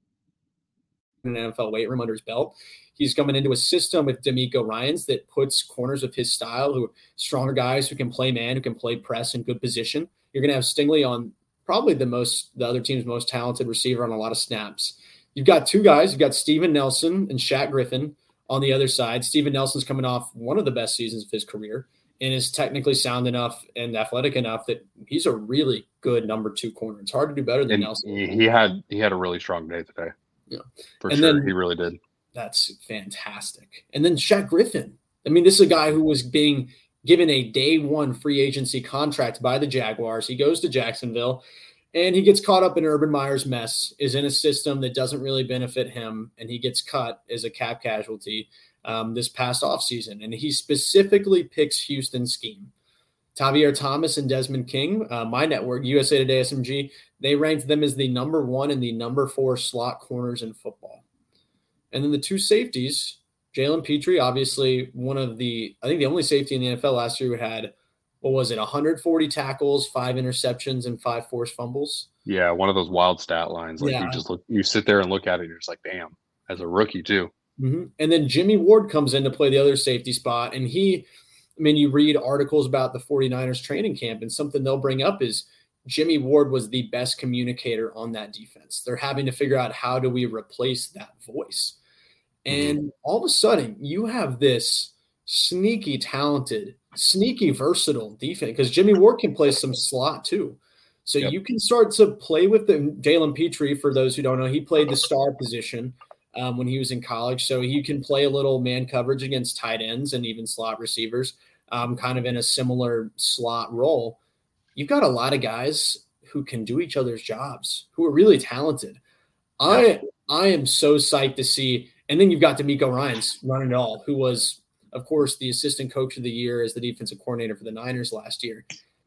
an N F L weight room under his belt. He's coming into a system with D'Amico Ryans that puts corners of his style, who are stronger guys who can play man, who can play press in good position. You're going to have Stingley on probably the most, the other team's most talented receiver on a lot of snaps. You've got two guys. You've got Steven Nelson and Shaq Griffin on the other side. Steven Nelson's coming off one of the best seasons of his career and is technically sound enough and athletic enough that he's a really good number two corner. It's hard to do better than and Nelson. He had he had a really strong day today. Yeah, for and sure. Then, he really did. That's fantastic. And then Shaq Griffin. I mean, this is a guy who was being given a day one free agency contract by the Jaguars. He goes to Jacksonville. And he gets caught up in Urban Meyer's mess, is in a system that doesn't really benefit him, and he gets cut as a cap casualty um, this past offseason. And he specifically picks Houston's scheme. Tavier Thomas and Desmond King, uh, my network, U S A Today S M G, they ranked them as the number one and the number four slot corners in football. And then the two safeties, Jalen Petrie, obviously one of the, I think the only safety in the N F L last year who had, what was it, one hundred forty tackles, five interceptions, and five forced fumbles? Yeah, one of those wild stat lines. Like yeah. you just look, you sit there and look at it, and you're just like, damn, as a rookie too. Mm-hmm. And then Jimmy Ward comes in to play the other safety spot. And he, I mean, you read articles about the 49ers training camp, and something they'll bring up is Jimmy Ward was the best communicator on that defense. They're having to figure out how do we replace that voice. And mm-hmm. all of a sudden, you have this sneaky talented, sneaky versatile defense because Jimmy Ward can play some slot too. So yep. you can start to play with the Jalen Petrie. For those who don't know, he played the star position um, when he was in college. So he can play a little man coverage against tight ends and even slot receivers, um, kind of in a similar slot role. You've got a lot of guys who can do each other's jobs, who are really talented. Yep. I I am so psyched to see. And then you've got D'Amico Ryans running it all, who was, of course, the assistant coach of the year as the defensive coordinator for the Niners last year.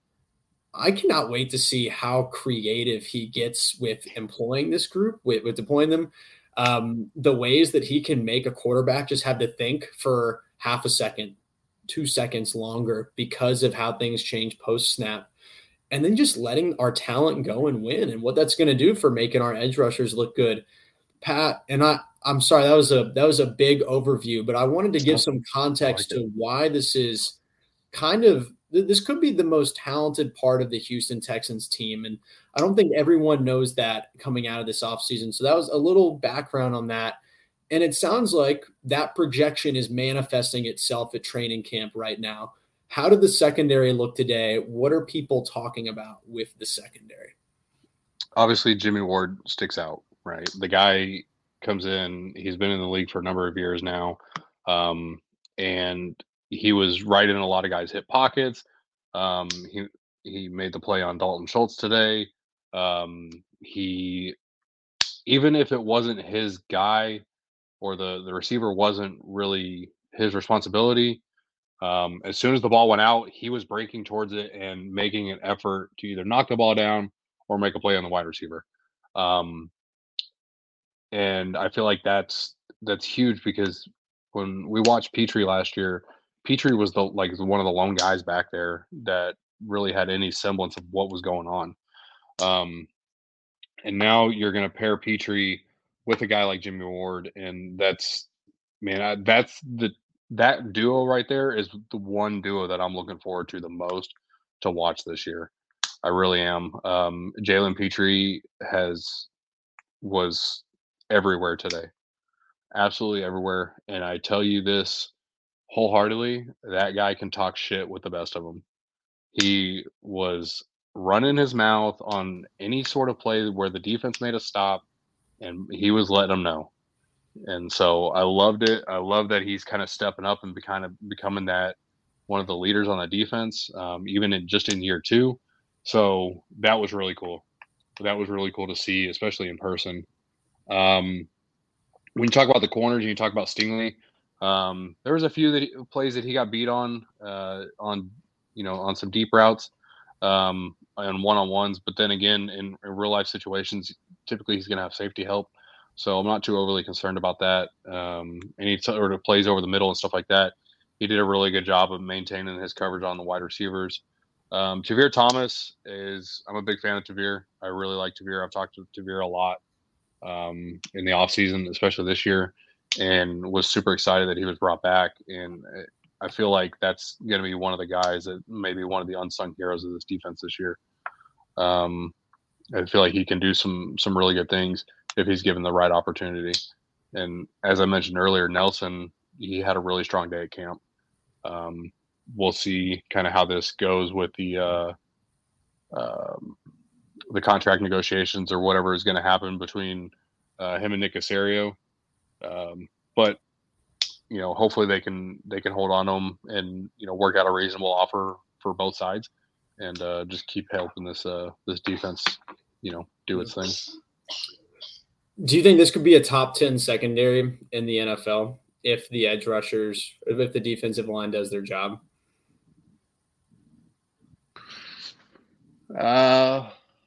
I cannot wait to see how creative he gets with employing this group, with, with deploying them. Um, the ways that he can make a quarterback just have to think for half a second, two seconds longer because of how things change post-snap. And then just letting our talent go and win and what that's going to do for making our edge rushers look good. Pat, and I, I'm sorry, that was a that was a big overview, but I wanted to give some context to why this is kind of this could be the most talented part of the Houston Texans team. And I don't think everyone knows that coming out of this offseason. So that was a little background on that. And it sounds like that projection is manifesting itself at training camp right now. How did the secondary look today? What are people talking about with the secondary? Obviously, Jimmy Ward sticks out, right? The guy comes in, he's been in the league for a number of years now. Um, and he was right in a lot of guys' hip pockets. Um, he he made the play on Dalton Schultz today. Um, he, even if it wasn't his guy or the, the receiver wasn't really his responsibility, um, as soon as the ball went out, he was breaking towards it and making an effort to either knock the ball down or make a play on the wide receiver. Um, and I feel like that's that's huge because when we watched Petrie last year, Petrie was the like one of the lone guys back there that really had any semblance of what was going on. Um, and now you're going to pair Petrie with a guy like Jimmy Ward, and that's man, I, that's the that duo right there is the one duo that I'm looking forward to the most to watch this year. I really am. Um, Jalen Petrie has was everywhere today, absolutely everywhere. And I tell you this wholeheartedly, that guy can talk shit with the best of them. He was running his mouth on any sort of play where the defense made a stop, and he was letting them know. And so I loved it. I love that he's kind of stepping up and be kind of becoming that one of the leaders on the defense, um, even in just in year two. So that was really cool. That was really cool to see, especially in person. Um, when you talk about the corners and you talk about Stingley, um, there was a few that he, plays that he got beat on, uh, on you know, on some deep routes, um, and one on ones. But then again, in, in real life situations, typically he's going to have safety help. So I'm not too overly concerned about that. Um, any sort of plays over the middle and stuff like that, he did a really good job of maintaining his coverage on the wide receivers. Um, Tavir Thomas is, I'm a big fan of Tavir. I really like Tavir. I've talked to Tavir a lot um, in the offseason, especially this year, and was super excited that he was brought back. And I feel like that's going to be one of the guys that maybe one of the unsung heroes of this defense this year. Um, I feel like he can do some some really good things if he's given the right opportunity. And as I mentioned earlier, Nelson, he had a really strong day at camp. Um, we'll see kind of how this goes with the uh, um, the contract negotiations or whatever is going to happen between uh, him and Nick Caserio. Um, but you know, hopefully they can they can hold on to him and you know work out a reasonable offer for both sides, and uh, just keep helping this uh, this defense, you know, do its thing. Do you think this could be a top ten secondary in the N F L if the edge rushers, if the defensive line does their job? Uh,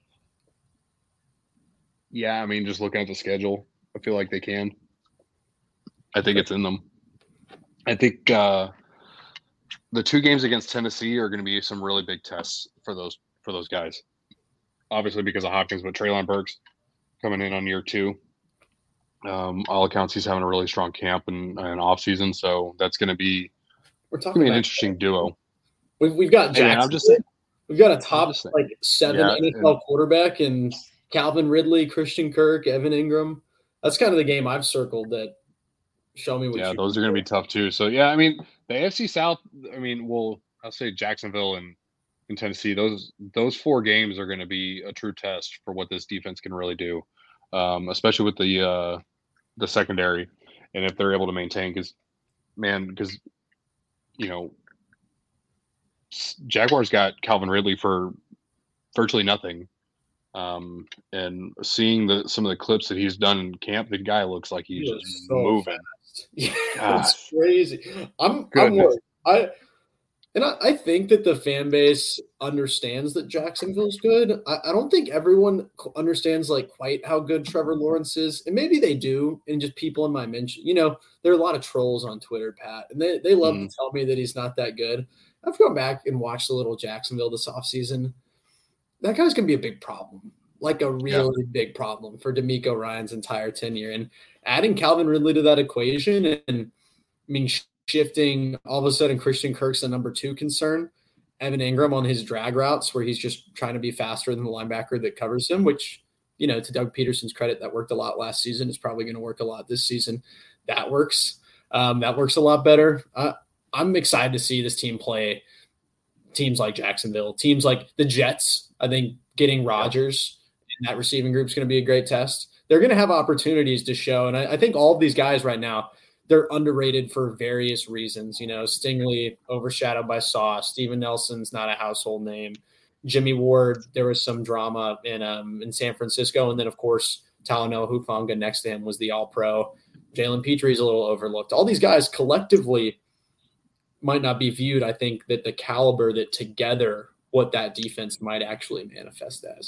yeah, I mean, just looking at the schedule, I feel like they can. I think it's in them. I think uh, the two games against Tennessee are going to be some really big tests for those for those guys. Obviously, because of Hopkins, but Treylon Burks coming in on year two. Um, all accounts, he's having a really strong camp and, and off season, so that's going to be We're talking gonna be an about interesting duo. We've, we've got Jackson. Hey man, I'm just saying, we've got a top like seven yeah, N F L and, quarterback and Calvin Ridley, Christian Kirk, Evan Ingram. That's kind of the game I've circled. That show me what. Yeah, you those are going to be tough too. So yeah, I mean the A F C South. I mean, well, I'll say Jacksonville and in Tennessee. Those those four games are going to be a true test for what this defense can really do, um, especially with the uh, the secondary, and if they're able to maintain. Because man, because you know, Jaguars got Calvin Ridley for virtually nothing. Um, and seeing the some of the clips that he's done in camp, the guy looks like he's he just so moving. Yeah, it's crazy. I'm Goodness. I'm worried. I and I, I think that the fan base understands that Jacksonville's good. I, I don't think everyone understands like quite how good Trevor Lawrence is, and maybe they do. And just people in my mention, you know, there are a lot of trolls on Twitter, Pat, and they they love mm. to tell me that he's not that good. I've gone back and watched a little Jacksonville this offseason. That guy's going to be a big problem, like a really yeah. big problem for DeMeco Ryans' entire tenure. And adding Calvin Ridley to that equation and, I mean, shifting all of a sudden Christian Kirk's the number two concern, Evan Ingram on his drag routes where he's just trying to be faster than the linebacker that covers him, which, you know, to Doug Peterson's credit, that worked a lot last season. It's probably going to work a lot this season. That works. Um, that works a lot better. Uh, I'm excited to see this team play teams like Jacksonville, teams like the Jets. I think getting Rodgers in that receiving group is going to be a great test. They're going to have opportunities to show. And I, I think all of these guys right now, they're underrated for various reasons. You know, Stingley overshadowed by Sauce. Steven Nelson's not a household name. Jimmy Ward, there was some drama in um, in San Francisco. And then, of course, Talanoa Hufanga next to him was the all-pro. Jalen Petry's a little overlooked. All these guys collectively might not be viewed, I think, that the caliber that together what that defense might actually manifest as.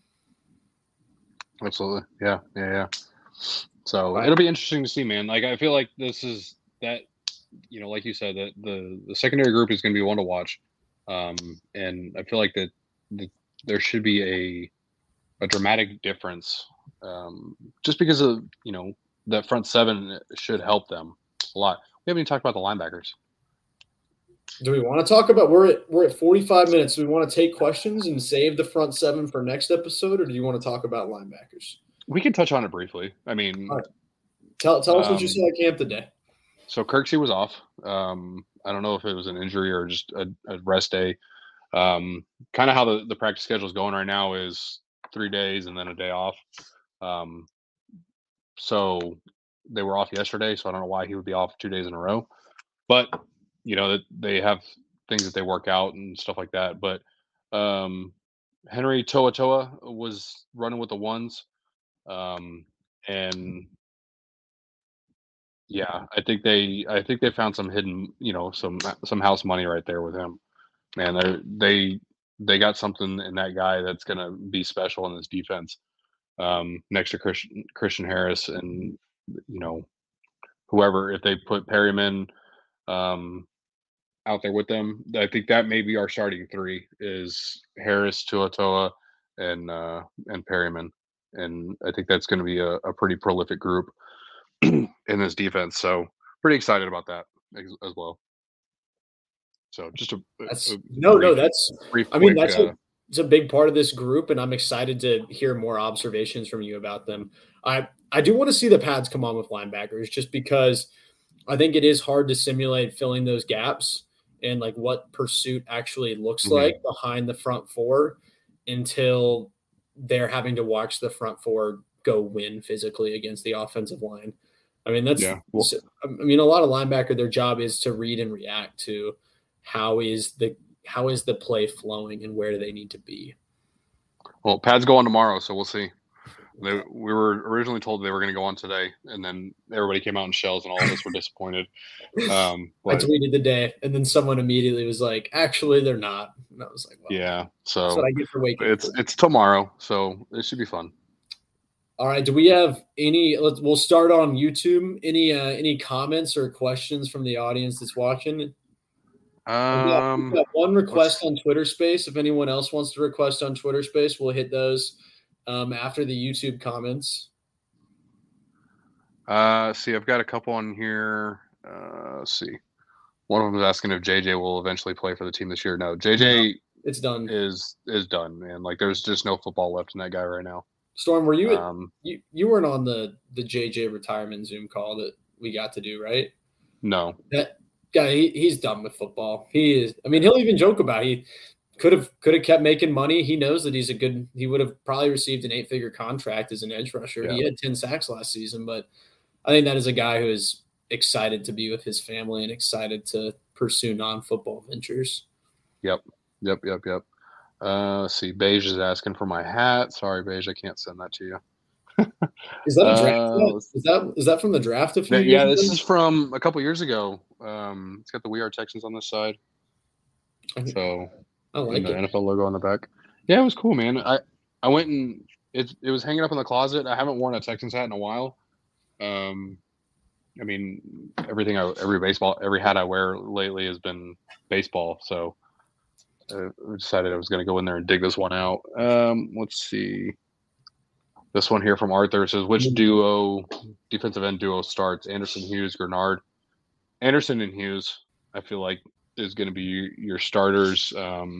Absolutely. Yeah. Yeah. Yeah. So it'll be interesting to see, man. Like, I feel like this is that, you know, like you said, that the, the secondary group is going to be one to watch. Um, and I feel like that the, there should be a, a dramatic difference um, just because of, you know, that front seven should help them a lot. We haven't even talked about the linebackers. Do we want to talk about we're at we're at forty-five minutes? Do we want to take questions and save the front seven for next episode, or do you want to talk about linebackers? We can touch on it briefly. I mean, right. tell tell us um, what you saw at camp today. So Kirksey was off. Um, I don't know if it was an injury or just a, a rest day. Um, kind of how the, the practice schedule is going right now is three days and then a day off. Um, so they were off yesterday, so I don't know why he would be off two days in a row. But you know, they have things that they work out and stuff like that. But um, Henry Toa Toa was running with the ones, um, and yeah, I think they I think they found some hidden, you know, some some house money right there with him. Man, they they they got something in that guy that's gonna be special in this defense. Um, next to Christian Christian Harris and you know whoever, if they put Perryman um, out there with them, I think that may be our starting three is Harris, Tuatoa, and uh, and Perryman, and I think that's going to be a, a pretty prolific group in this defense. So pretty excited about that as, as well. So just a, that's a no, brief, no, that's. brief, I mean, quick, that's uh, a, it's a big part of this group, and I'm excited to hear more observations from you about them. I I do want to see the pads come on with linebackers, just because I think it is hard to simulate filling those gaps and like what pursuit actually looks mm-hmm. like behind the front four until they're having to watch the front four go win physically against the offensive line. I mean, that's, yeah. Well, I mean, a lot of linebacker, their job is to read and react to how is the, how is the play flowing and where do they need to be? Well, pads go on tomorrow, so we'll see. They, we were originally told they were going to go on today, and then everybody came out in shells, and all of us were disappointed. Um, but, I tweeted the day, and then someone immediately was like, "Actually, they're not." And I was like, well, "Yeah." So that's what I get for waking. It's it's tomorrow, so it should be fun. All right. Do we have any? Let's. We'll start on YouTube. Any uh, any comments or questions from the audience that's watching? Um, we've got, we've got one request on Twitter Space. If anyone else wants to request on Twitter Space, we'll hit those um, after the YouTube comments. Uh, see, I've got a couple on here. Uh, let's see. One of them is asking if J J will eventually play for the team this year. No, J J no, it's done. Is is done, man. Like there's just no football left in that guy right now. Storm, were you um, you you weren't on the the J J retirement Zoom call that we got to do, right? No. That guy, he, he's done with football. He is. I mean, he'll even joke about it. He could have could have kept making money. He knows that he's a good. He would have probably received an eight figure contract as an edge rusher. Yeah. He had ten sacks last season, but I think that is a guy who is excited to be with his family and excited to pursue non football ventures. Yep. Yep. Yep. Yep. Uh, let's see. Beige is asking for my hat. Sorry, Beige, I can't send that to you. Is that a draft? Uh, is that is that from the draft? A few yeah, years this ago? is from a couple years ago. Um, it's got the We Are Texans on this side. So I like the it. N F L logo on the back. Yeah, it was cool, man. I I went and it it was hanging up in the closet. I haven't worn a Texans hat in a while. Um, I mean, everything I every baseball every hat I wear lately has been baseball. So I decided I was going to go in there and dig this one out. Um, let's see. This one here from Arthur says, which duo, defensive end duo starts? Anderson, Hughes, Grenard. Anderson and Hughes, I feel like, is going to be your starters. Um,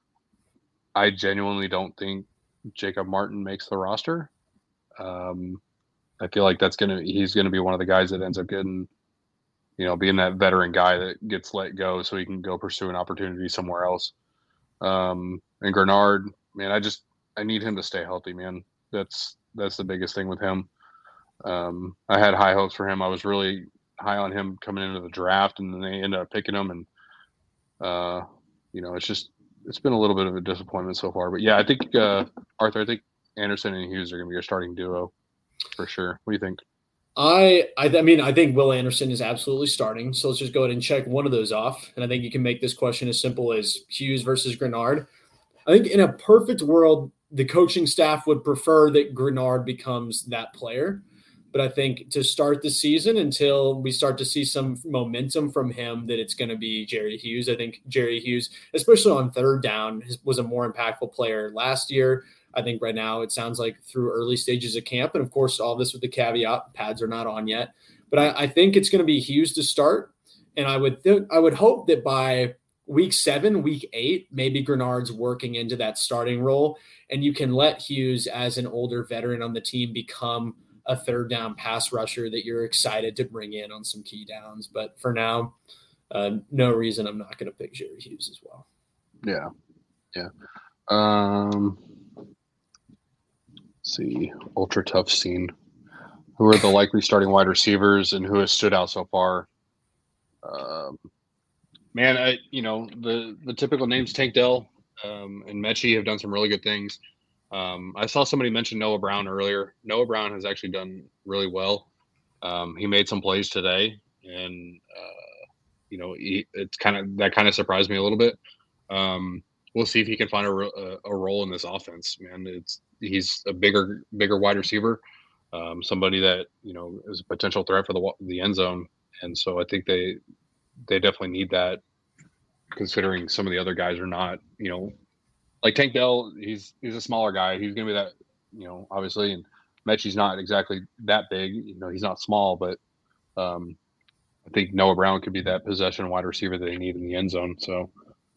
I genuinely don't think Jacob Martin makes the roster. Um, I feel like that's going to he's going to be one of the guys that ends up getting, you know, being that veteran guy that gets let go so he can go pursue an opportunity somewhere else. Um, and Grenard, man, I just I need him to stay healthy, man. That's that's the biggest thing with him. Um, I had high hopes for him. I was really high on him coming into the draft, and then they ended up picking him. And uh, you know, it's just it's been a little bit of a disappointment so far. But yeah, I think uh, Arthur, I think Anderson and Hughes are going to be your starting duo for sure. What do you think? I, I I mean, I think Will Anderson is absolutely starting. So let's just go ahead and check one of those off. And I think you can make this question as simple as Hughes versus Grenard. I think in a perfect world, the coaching staff would prefer that Grenard becomes that player. But I think to start the season, until we start to see some momentum from him, that it's going to be Jerry Hughes. I think Jerry Hughes, especially on third down, was a more impactful player last year. I think right now it sounds like through early stages of camp. And, of course, all this with the caveat, pads are not on yet. But I, I think it's going to be Hughes to start. And I would th- I would hope that by week seven, week eight, maybe Grenard's working into that starting role, and you can let Hughes, as an older veteran on the team, become a third down pass rusher that you're excited to bring in on some key downs. But for now, uh, no reason I'm not going to pick Jerry Hughes as well. Yeah. Yeah. Um, let's see, ultra tough scene. Who are the likely starting wide receivers and who has stood out so far? Um, man, I, you know, the, the typical names, Tank Dell um, and Mechie have done some really good things. Um, I saw somebody mention Noah Brown earlier. Noah Brown has actually done really well. Um, he made some plays today, and uh, you know, he, it's kind of that kind of surprised me a little bit. Um, we'll see if he can find a, a, a role in this offense. Man, it's he's a bigger bigger wide receiver, um, somebody that you know is a potential threat for the the end zone, and so I think they they definitely need that. Considering some of the other guys are not, you know. Like Tank Dell, he's he's a smaller guy. He's going to be that, you know, obviously. And Mechie's not exactly that big. You know, he's not small, but um, I think Noah Brown could be that possession wide receiver that they need in the end zone. So,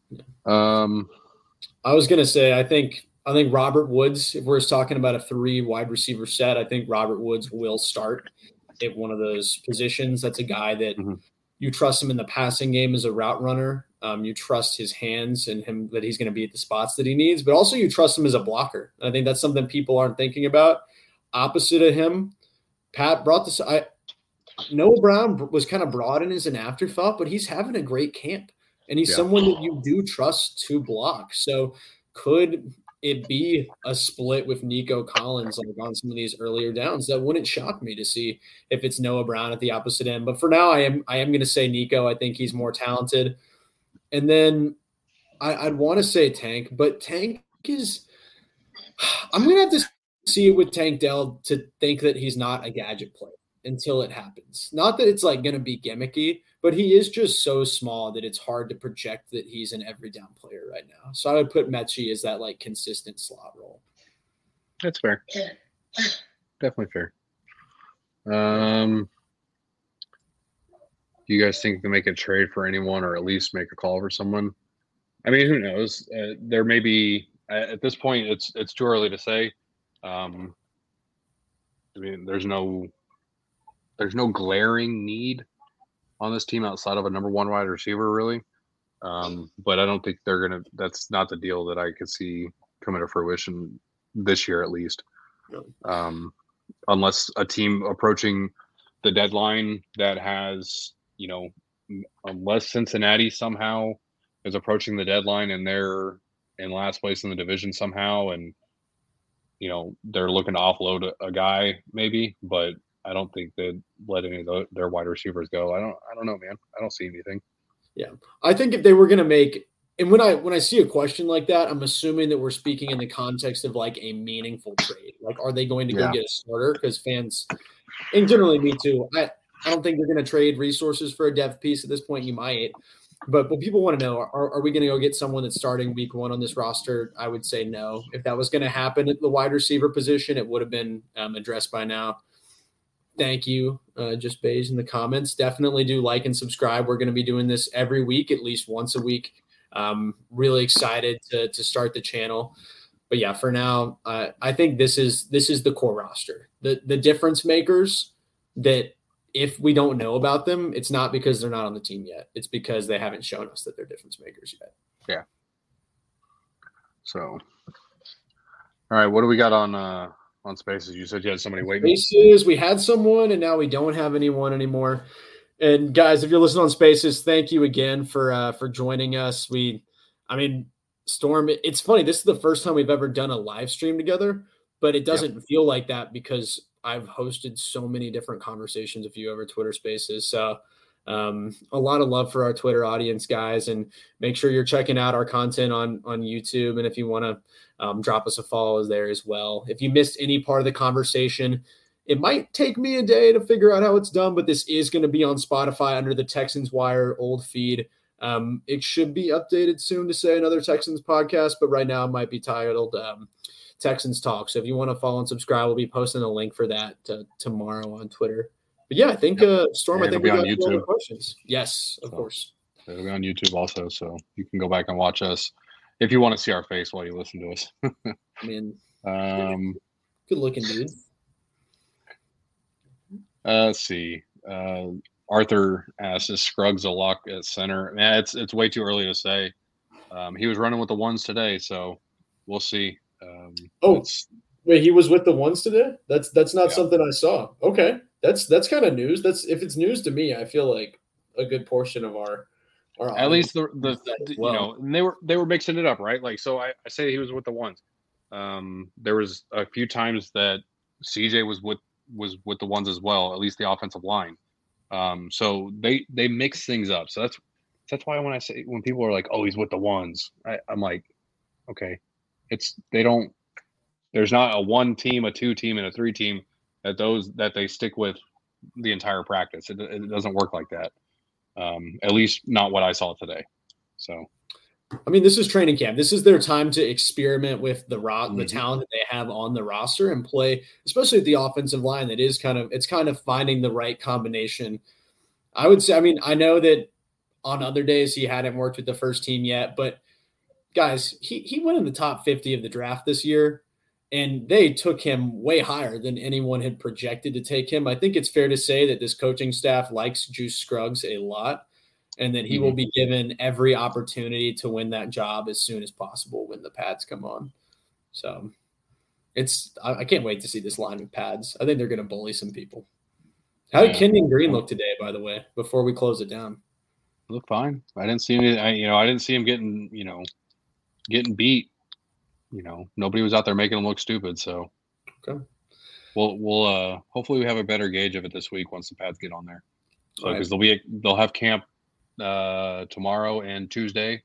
um, I was going to say, I think I think Robert Woods, if we're talking about a three wide receiver set, I think Robert Woods will start at one of those positions. That's a guy that mm-hmm. you trust him in the passing game as a route runner. Um, you trust his hands and him that he's going to be at the spots that he needs, but also you trust him as a blocker. And I think that's something people aren't thinking about. Opposite of him, Pat brought this. I Noah Brown was kind of brought in as an afterthought, but he's having a great camp, and he's yeah. someone that you do trust to block. So could it be a split with Nico Collins like on some of these earlier downs? That wouldn't shock me to see if it's Noah Brown at the opposite end. But for now, I am I am going to say Nico. I think he's more talented. And then I, I'd want to say Tank, but Tank is – I'm going to have to see it with Tank Dell to think that he's not a gadget player until it happens. Not that it's like going to be gimmicky, but he is just so small that it's hard to project that he's an every down player right now. So I would put Mechie as that like consistent slot role. That's fair. Definitely fair. Um. Do you guys think they can make a trade for anyone or at least make a call for someone? I mean, who knows? Uh, there may be at this point. It's it's too early to say. Um, I mean, there's no there's no glaring need on this team outside of a number one wide receiver, really. Um, but I don't think they're gonna. That's not the deal that I could see coming to fruition this year, at least. Um, unless a team approaching the deadline that has. You know, unless Cincinnati somehow is approaching the deadline and they're in last place in the division somehow, and you know they're looking to offload a, a guy maybe, but I don't think they'd let any of the, their wide receivers go. I don't, I don't know, man. I don't see anything. Yeah, I think if they were going to make, and when I when I see a question like that, I'm assuming that we're speaking in the context of like a meaningful trade. Like, are they going to go yeah. get a starter? Because fans, and generally me too. I. I don't think they're going to trade resources for a depth piece at this point. You might, but what people want to know, are, are we going to go get someone that's starting week one on this roster? I would say no. If that was going to happen at the wide receiver position, it would have been um, addressed by now. Thank you, uh, Just Beige in the comments. Definitely do like and subscribe. We're going to be doing this every week, at least once a week. Um, really excited to to start the channel. But yeah, for now, uh, I think this is this is the core roster. The the difference makers that. If we don't know about them, it's not because they're not on the team yet. It's because they haven't shown us that they're difference makers yet. Yeah. So, all right, what do we got on uh, on Spaces? You said you had somebody waiting. Spaces, we had someone, and now we don't have anyone anymore. And guys, if you're listening on Spaces, thank you again for uh, for joining us. We, I mean, Storm. It's funny. This is the first time we've ever done a live stream together, but it doesn't yep. feel like that because I've hosted so many different conversations with you over Twitter Spaces. So um, a lot of love for our Twitter audience, guys, and make sure you're checking out our content on, on YouTube. And if you want to um, drop us a follow there as well. If you missed any part of the conversation, it might take me a day to figure out how it's done, but this is going to be on Spotify under the Texans Wire old feed. Um, it should be updated soon to say another Texans podcast, but right now it might be titled um, Texans Talk. So if you want to follow and subscribe, we'll be posting a link for that uh, tomorrow on Twitter. But yeah, I think uh, Storm. Yeah, I think we got YouTube questions. Yes, of so, course. It'll be on YouTube also, so you can go back and watch us if you want to see our face while you listen to us. I mean, um, good looking dude. Uh, let's see. Uh, Arthur asks, "Is Scruggs a lock at center?" Man, it's it's way too early to say. Um, he was running with the ones today, so we'll see. Um, oh, wait, he was with the ones today? That's that's not yeah. something I saw. Okay, that's that's kind of news. That's if it's news to me, I feel like a good portion of our our at least the the, the well. you know and they were they were mixing it up, right? Like, so I, I say he was with the ones. Um, there was a few times that C J was with was with the ones as well, at least the offensive line. Um, so they they mix things up. So that's that's why when I say when people are like, "Oh, he's with the ones," I, I'm like, okay, it's they don't. There's not a one team, a two team, and a three team that those that they stick with the entire practice. It, it doesn't work like that. Um, at least not what I saw today. So. I mean, this is training camp. This is their time to experiment with the ro- mm-hmm. the talent that they have on the roster and play, especially at the offensive line. That is kind of it's kind of finding the right combination. I would say. I mean, I know that on other days he hadn't worked with the first team yet, but guys, he he went in the top fifty of the draft this year, and they took him way higher than anyone had projected to take him. I think it's fair to say that this coaching staff likes Juice Scruggs a lot. And that he mm-hmm. will be given every opportunity to win that job as soon as possible when the pads come on. So it's I, I can't wait to see this line with pads. I think they're going to bully some people. How did yeah. Kenyon Green look today, by the way, before we close it down? Look fine. I didn't see any, I, you know, I didn't see him getting, you know, getting beat. You know, nobody was out there making him look stupid. So okay. we'll, we'll, uh, hopefully we have a better gauge of it this week once the pads get on there. So, because they'll be, they'll have camp uh tomorrow and Tuesday.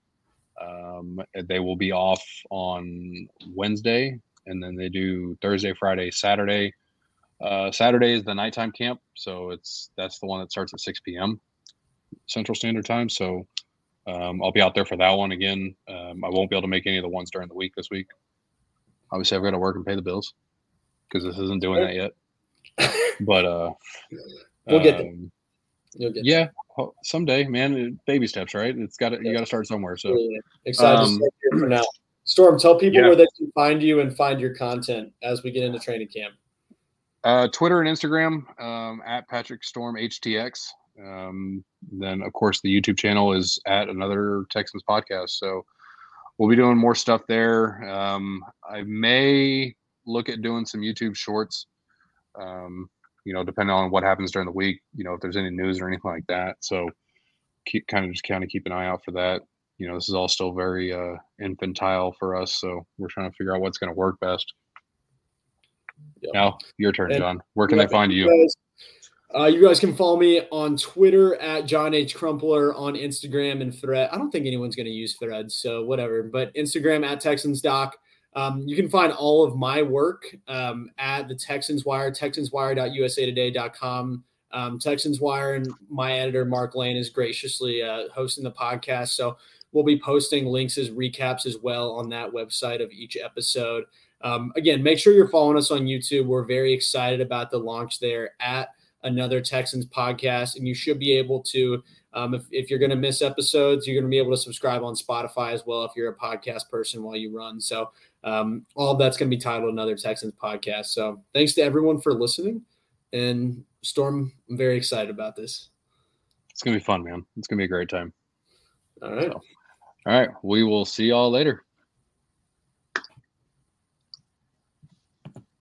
Um they will be off on Wednesday, and then they do Thursday, Friday, Saturday. Uh Saturday is the nighttime camp, so it's that's the one that starts at six p.m. Central Standard Time. So um I'll be out there for that one again. Um I won't be able to make any of the ones during the week this week. Obviously I've got to work and pay the bills because this isn't doing that yet. But uh we'll get them. Um, You'll get yeah, them. Someday, man. Baby steps, right? It's got to you got to start somewhere. So yeah. excited um, to start here for now. Storm, tell people yeah. where they can find you and find your content as we get into training camp. Uh, Twitter and Instagram um, at Patrick Storm H T X. Um, then, of course, the YouTube channel is at Another Texans Podcast. So we'll be doing more stuff there. Um, I may look at doing some YouTube shorts. Um, you know, depending on what happens during the week, you know, if there's any news or anything like that. So keep kind of just kind of keep an eye out for that. You know, this is all still very uh, infantile for us. So we're trying to figure out what's going to work best. Yep. Now your turn, and John. Where can yeah, they find you? You guys, uh, you guys can follow me on Twitter at John H. Crumpler, on Instagram and Thread. I don't think anyone's going to use Threads, so whatever. But Instagram at Texans Doc. Um, you can find all of my work um, at the Texans Wire, texans wire dot u s a today dot com. Um, Texans Wire and my editor, Mark Lane, is graciously uh, hosting the podcast. So we'll be posting links as recaps as well on that website of each episode. Um, again, make sure you're following us on YouTube. We're very excited about the launch there at Another Texans Podcast. And you should be able to, um, if, if you're going to miss episodes, you're going to be able to subscribe on Spotify as well if you're a podcast person while you run. So Um, all of that's going to be titled Another Texans Podcast. So thanks to everyone for listening. And Storm, I'm very excited about this. It's going to be fun, man. It's going to be a great time. All right. So, all right. We will see y'all later.